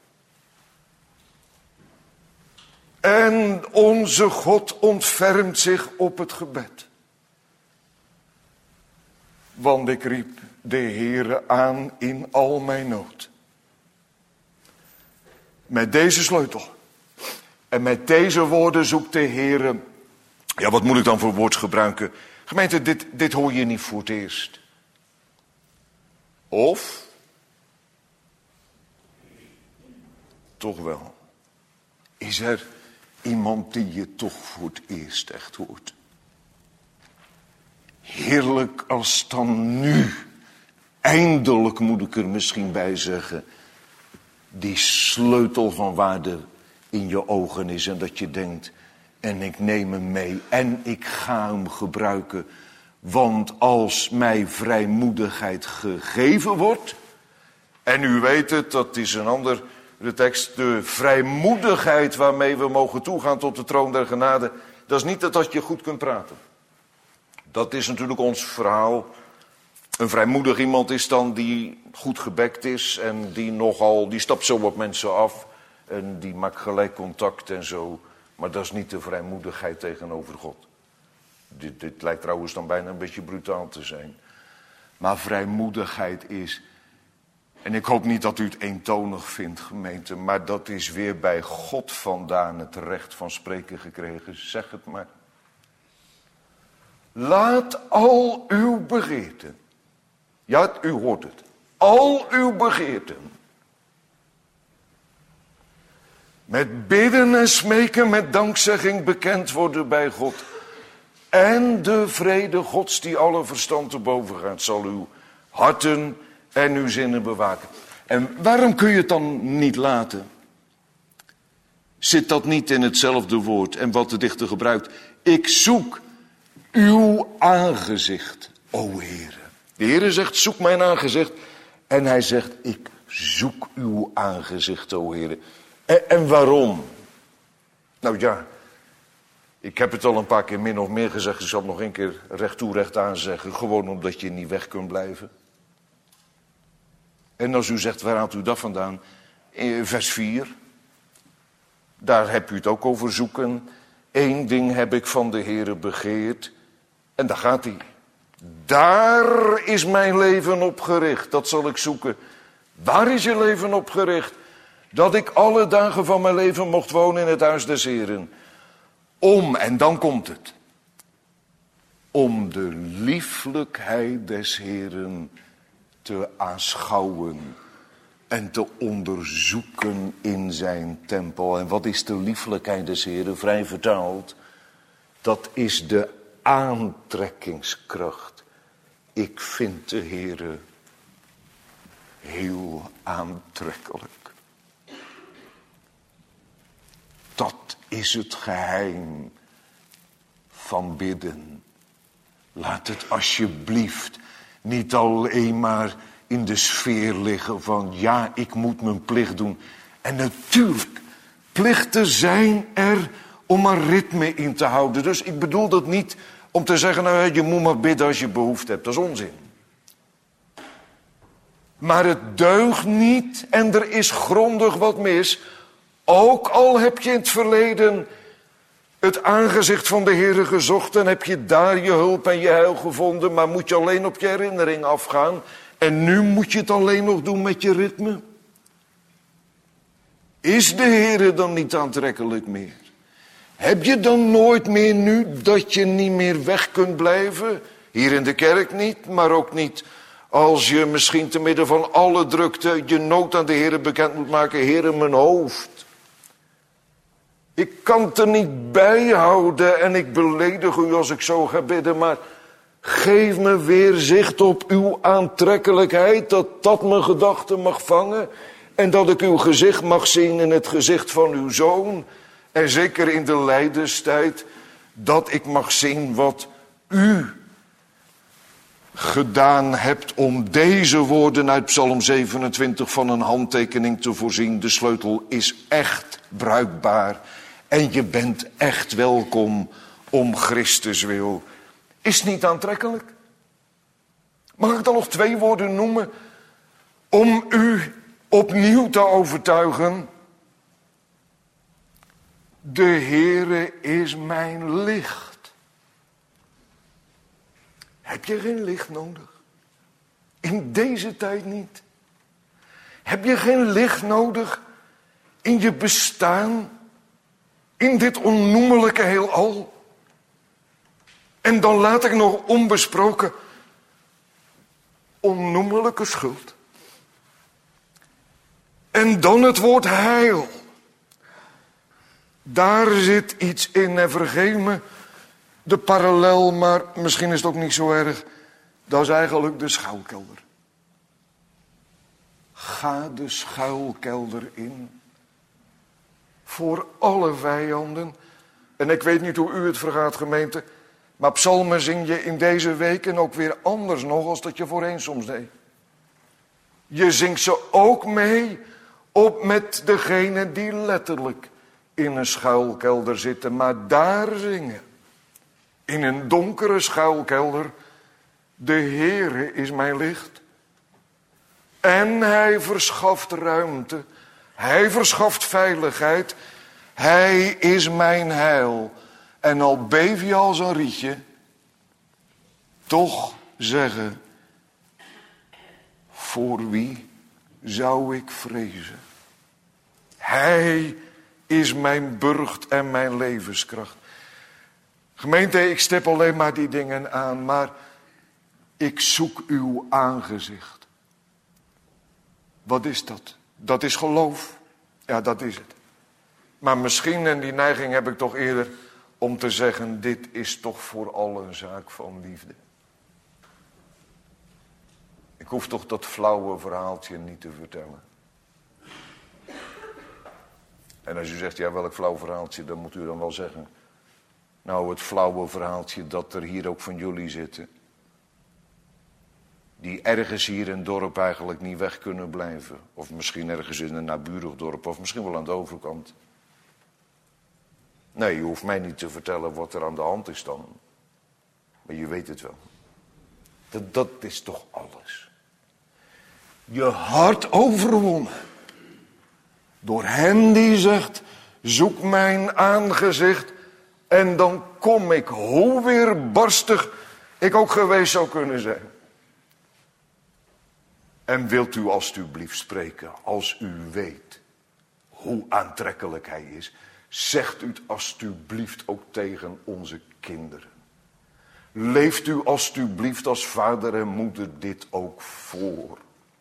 En onze God ontfermt zich op het gebed. Want ik riep de Heere aan in al mijn nood. Met deze sleutel. En met deze woorden zoekt de Heere. Ja, wat moet ik dan voor woord gebruiken? Gemeente, dit hoor je niet voor het eerst. Of? Toch wel. Is er iemand die je toch voor het eerst echt hoort? Heerlijk als dan nu, eindelijk moet ik er misschien bij zeggen, die sleutel van waarde in je ogen is en dat je denkt, en ik neem hem mee en ik ga hem gebruiken. Want als mij vrijmoedigheid gegeven wordt, en u weet het, dat is een ander de tekst, de vrijmoedigheid waarmee we mogen toegaan tot de troon der genade, dat is niet dat je goed kunt praten. Dat is natuurlijk ons verhaal. Een vrijmoedig iemand is dan die goed gebekt is en die stapt zo op mensen af en die maakt gelijk contact en zo. Maar dat is niet de vrijmoedigheid tegenover God. Dit lijkt trouwens dan bijna een beetje brutaal te zijn. Maar vrijmoedigheid is, en ik hoop niet dat u het eentonig vindt, gemeente, maar dat is weer bij God vandaan het recht van spreken gekregen. Zeg het maar. Laat al uw begeerten. Ja, u hoort het. Al uw begeerten. Met bidden en smeken, met dankzegging bekend worden bij God. En de vrede Gods die alle verstand te boven gaat, zal uw harten en uw zinnen bewaken. En waarom kun je het dan niet laten? Zit dat niet in hetzelfde woord en wat de dichter gebruikt? Ik zoek uw aangezicht, o Heere. De Heere zegt, zoek mijn aangezicht. En hij zegt, ik zoek uw aangezicht, o Heere. En waarom? Nou ja, ik heb het al een paar keer min of meer gezegd. Ik zal het nog een keer recht toe recht aan zeggen. Gewoon omdat je niet weg kunt blijven. En als u zegt, waar haalt u dat vandaan? In vers 4. Daar heb u het ook over zoeken. Eén ding heb ik van de Heere begeerd. En daar gaat hij. Daar is mijn leven op gericht. Dat zal ik zoeken. Waar is je leven op gericht? Dat ik alle dagen van mijn leven mocht wonen in het huis des Heeren. En dan komt het. Om de lieflijkheid des Heeren te aanschouwen. En te onderzoeken in zijn tempel. En wat is de lieflijkheid des Heeren? Vrij vertaald. Dat is de aantrekkingskracht. Ik vind de Heere heel aantrekkelijk. Dat is het geheim van bidden. Laat het alsjeblieft niet alleen maar in de sfeer liggen van ja, ik moet mijn plicht doen. En natuurlijk, plichten zijn er om een ritme in te houden. Dus ik bedoel dat niet om te zeggen, nou je moet maar bidden als je behoefte hebt. Dat is onzin. Maar het deugt niet en er is grondig wat mis. Ook al heb je in het verleden het aangezicht van de Heere gezocht en heb je daar je hulp en je heil gevonden, maar moet je alleen op je herinnering afgaan en nu moet je het alleen nog doen met je ritme? Is de Heere dan niet aantrekkelijk meer? Heb je dan nooit meer nu dat je niet meer weg kunt blijven? Hier in de kerk niet, maar ook niet als je misschien te midden van alle drukte je nood aan de Heere bekend moet maken. Heere, mijn hoofd. Ik kan het er niet bij houden en ik beledig u als ik zo ga bidden, maar geef me weer zicht op uw aantrekkelijkheid, dat mijn gedachten mag vangen en dat ik uw gezicht mag zien in het gezicht van uw Zoon. En zeker in de lijdenstijd, dat ik mag zien wat u gedaan hebt om deze woorden uit Psalm 27 van een handtekening te voorzien. De sleutel is echt bruikbaar en je bent echt welkom om Christus wil. Is niet aantrekkelijk? Mag ik dan nog 2 woorden noemen om u opnieuw te overtuigen? De Heere is mijn licht. Heb je geen licht nodig? In deze tijd niet. Heb je geen licht nodig in je bestaan? In dit onnoemelijke heelal? En dan laat ik nog onbesproken onnoemelijke schuld. En dan het woord heil. Daar zit iets in en vergeef me de parallel, maar misschien is het ook niet zo erg. Dat is eigenlijk de schuilkelder. Ga de schuilkelder in. Voor alle vijanden. En ik weet niet hoe u het vergaat, gemeente. Maar psalmen zing je in deze weken ook weer anders nog als dat je voorheen soms deed. Je zingt ze ook mee op met degene die letterlijk in een schuilkelder zitten. Maar daar zingen. In een donkere schuilkelder. De Heere is mijn licht. En hij verschaft ruimte. Hij verschaft veiligheid. Hij is mijn heil. En al beef je als een rietje. Toch zeggen. Voor wie zou ik vrezen? Hij is mijn burcht en mijn levenskracht. Gemeente, ik stip alleen maar die dingen aan. Maar ik zoek uw aangezicht. Wat is dat? Dat is geloof. Ja, dat is het. Maar misschien, en die neiging heb ik toch eerder, om te zeggen, dit is toch vooral een zaak van liefde. Ik hoef toch dat flauwe verhaaltje niet te vertellen. En als u zegt, ja, welk flauw verhaaltje, dan moet u dan wel zeggen. Nou, het flauwe verhaaltje dat er hier ook van jullie zitten. Die ergens hier in het dorp eigenlijk niet weg kunnen blijven. Of misschien ergens in een naburig dorp, of misschien wel aan de overkant. Nee, je hoeft mij niet te vertellen wat er aan de hand is dan. Maar je weet het wel. Dat is toch alles. Je hart overwonnen. Door hem die zegt, zoek mijn aangezicht. En dan kom ik, hoe weerbarstig ik ook geweest zou kunnen zijn. En wilt u alstublieft spreken, als u weet hoe aantrekkelijk hij is. Zegt u het alstublieft ook tegen onze kinderen. Leeft u alstublieft als vader en moeder dit ook voor.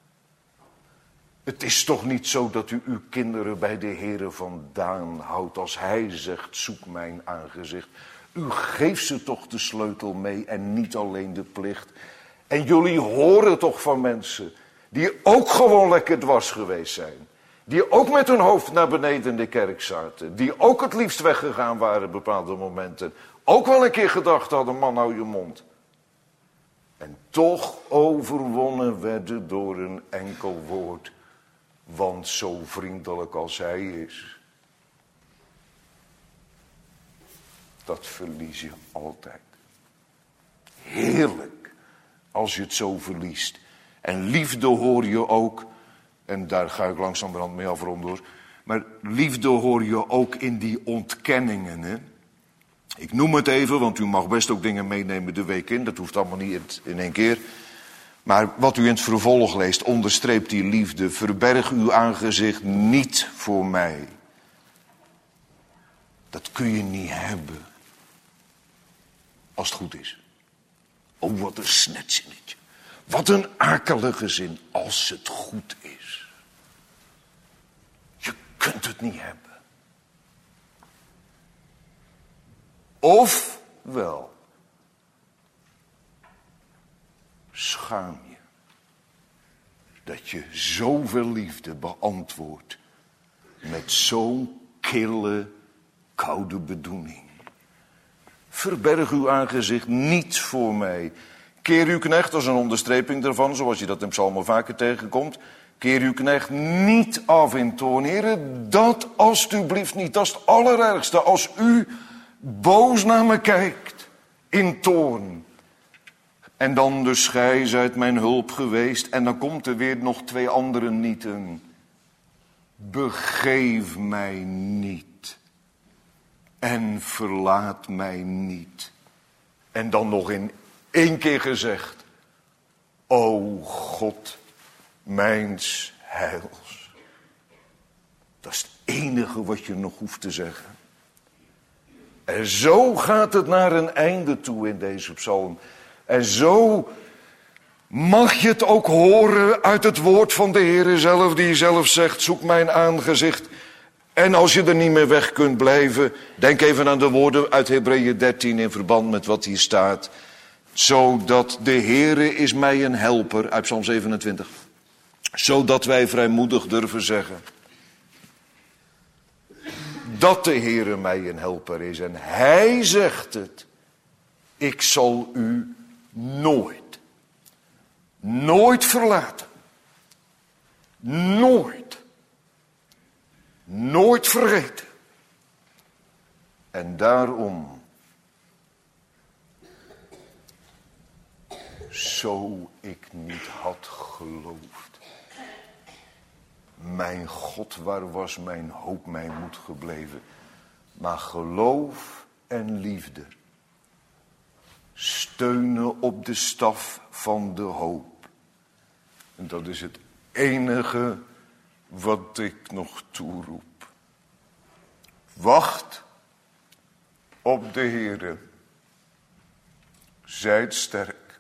Het is toch niet zo dat u uw kinderen bij de Heere vandaan houdt als hij zegt, zoek mijn aangezicht. U geeft ze toch de sleutel mee en niet alleen de plicht. En jullie horen toch van mensen die ook gewoon lekker dwars geweest zijn. Die ook met hun hoofd naar beneden in de kerk zaten. Die ook het liefst weggegaan waren op bepaalde momenten. Ook wel een keer gedacht hadden, man hou je mond. En toch overwonnen werden door een enkel woord. Want zo vriendelijk als hij is. Dat verlies je altijd. Heerlijk als je het zo verliest. En liefde hoor je ook. En daar ga ik langzamerhand mee afronden hoor. Maar liefde hoor je ook in die ontkenningen. Hè? Ik noem het even, want u mag best ook dingen meenemen de week in. Dat hoeft allemaal niet in één keer. Maar wat u in het vervolg leest, onderstreept die liefde. Verberg uw aangezicht niet voor mij. Dat kun je niet hebben. Als het goed is. Oh, wat een snetzinnetje. Wat een akelige zin, als het goed is. Je kunt het niet hebben. Of wel. Schaam je. Dat je zoveel liefde beantwoordt. Met zo'n kille, koude bedoeling. Verberg uw aangezicht niet voor mij. Keer uw knecht, als een onderstreping daarvan, zoals je dat in psalmen vaker tegenkomt. Keer uw knecht niet af in toorn. Heren, dat alstublieft niet. Dat is het allerergste. Als u boos naar me kijkt, in toorn. En dan dus gij zijt mijn hulp geweest. En dan komt er weer nog 2 andere nieten. Begeef mij niet. En verlaat mij niet. En dan nog in 1 keer gezegd. O God, mijns heils. Dat is het enige wat je nog hoeft te zeggen. En zo gaat het naar een einde toe in deze psalm. En zo mag je het ook horen uit het woord van de Heere zelf, die zelf zegt, zoek mijn aangezicht. En als je er niet meer weg kunt blijven, denk even aan de woorden uit Hebreeën 13 in verband met wat hier staat. Zodat de Heere is mij een helper, uit Psalm 27. Zodat wij vrijmoedig durven zeggen. Dat de Heere mij een helper is. En hij zegt het. Ik zal u nooit verlaten. Nooit vergeten. En daarom, zo ik niet had geloofd. Mijn God, waar was mijn hoop, mijn moed gebleven? Maar geloof en liefde steunen op de staf van de hoop. En dat is het enige wat ik nog toeroep. Wacht op de Heere. Zijt sterk.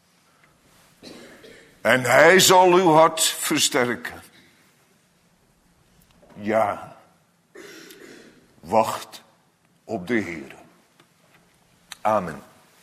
En hij zal uw hart versterken. Ja, wacht op de Heere. Amen.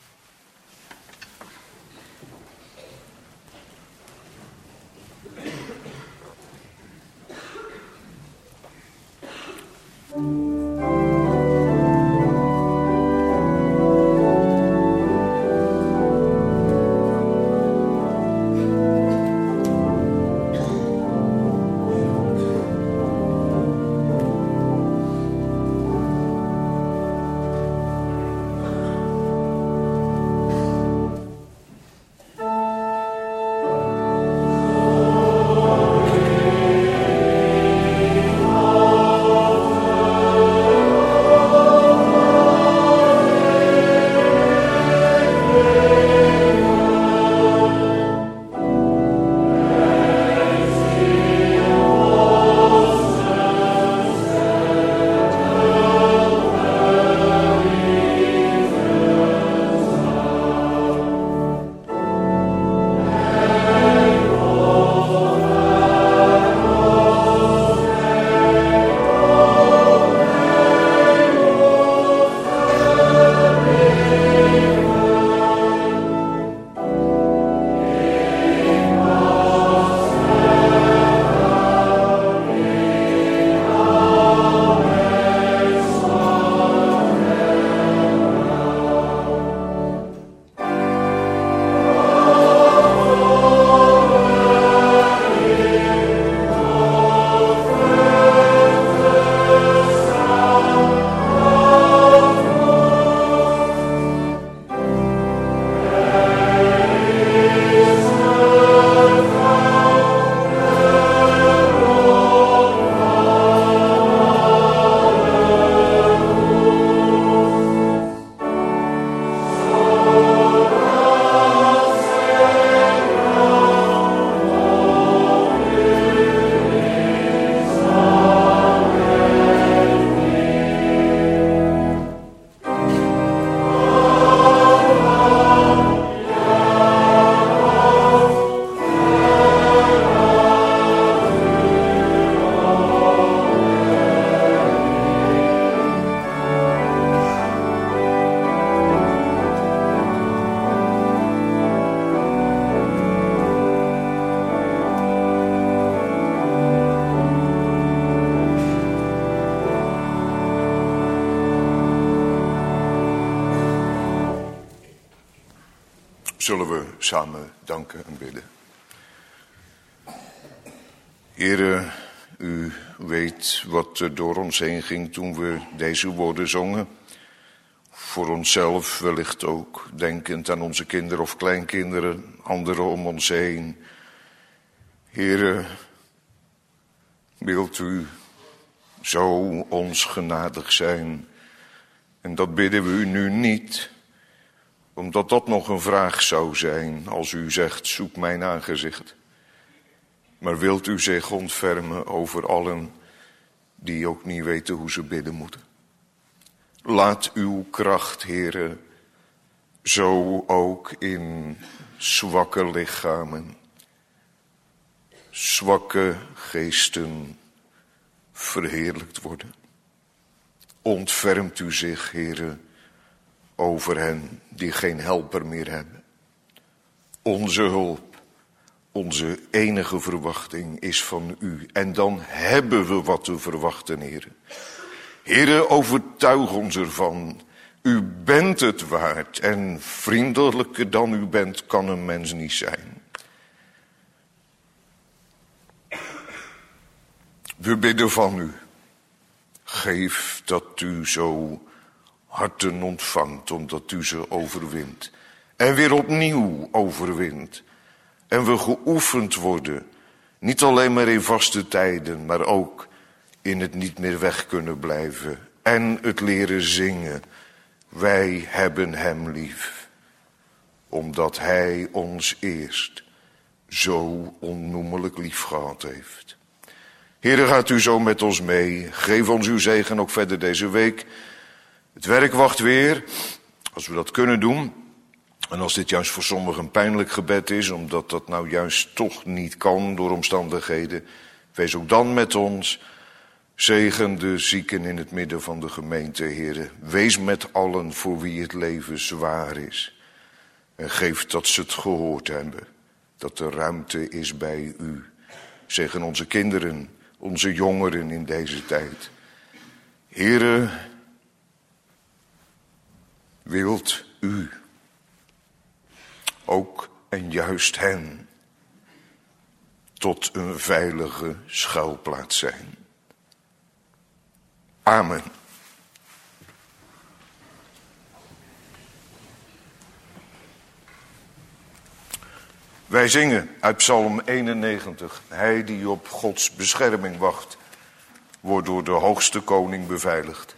Zullen we samen danken en bidden. Heere, u weet wat er door ons heen ging toen we deze woorden zongen. Voor onszelf wellicht ook, denkend aan onze kinderen of kleinkinderen, anderen om ons heen. Heere, wilt u zo ons genadig zijn? En dat bidden we u nu niet, omdat dat nog een vraag zou zijn als u zegt, zoek mijn aangezicht. Maar wilt u zich ontfermen over allen die ook niet weten hoe ze bidden moeten. Laat uw kracht, Heere, zo ook in zwakke lichamen, zwakke geesten verheerlijkt worden. Ontfermt u zich, Heere, over hen die geen helper meer hebben. Onze hulp, onze enige verwachting is van u. En dan hebben we wat te verwachten, Heere. Heere, overtuig ons ervan. U bent het waard. En vriendelijker dan u bent, kan een mens niet zijn. We bidden van u. Geef dat u zo harten ontvangt, omdat u ze overwint. En weer opnieuw overwint. En we geoefend worden. Niet alleen maar in vaste tijden, maar ook in het niet meer weg kunnen blijven. En het leren zingen. Wij hebben hem lief. Omdat hij ons eerst zo onnoemelijk lief gehad heeft. Heere, gaat u zo met ons mee. Geef ons uw zegen ook verder deze week. Het werk wacht weer, als we dat kunnen doen. En als dit juist voor sommigen een pijnlijk gebed is, omdat dat nou juist toch niet kan door omstandigheden, wees ook dan met ons. Zegen de zieken in het midden van de gemeente, Heere. Wees met allen voor wie het leven zwaar is. En geef dat ze het gehoord hebben. Dat er ruimte is bij u. Zegen onze kinderen, onze jongeren in deze tijd. Heere, wilt u ook en juist hen tot een veilige schuilplaats zijn. Amen. Wij zingen uit Psalm 91. Hij die op Gods bescherming wacht, wordt door de hoogste koning beveiligd.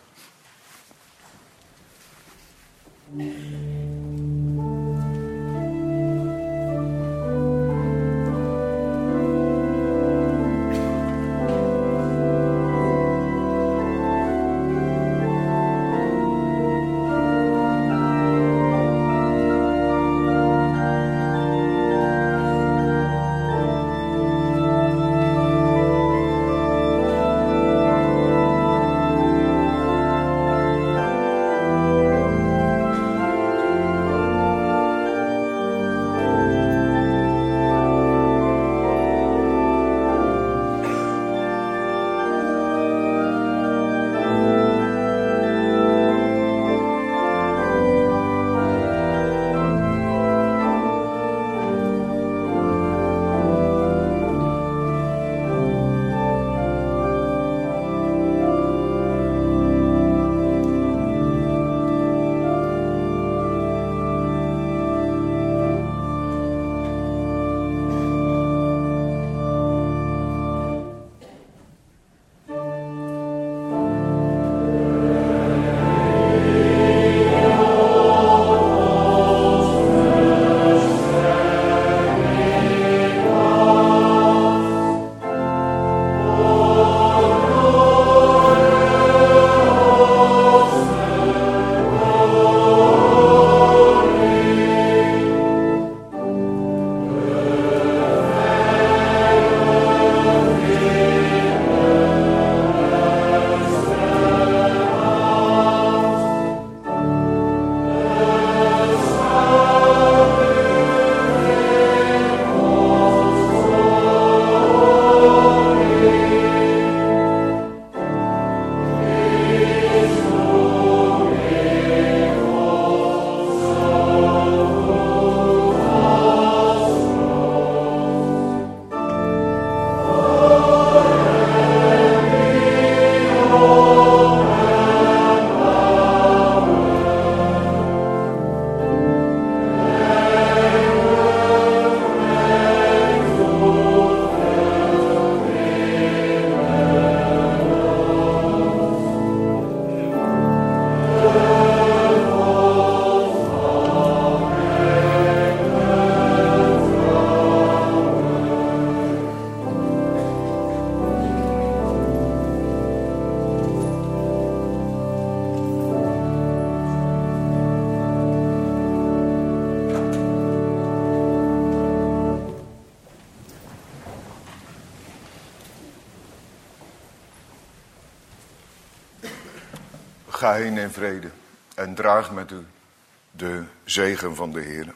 Ga heen in vrede en draag met u de zegen van de Heer.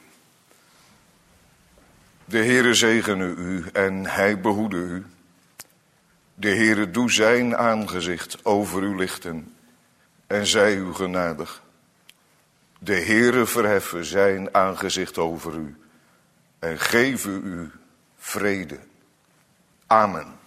De Heere zegene u en hij behoede u. De Heere doe zijn aangezicht over u lichten en zij u genadig. De Heere verheffen zijn aangezicht over u en geven u vrede. Amen.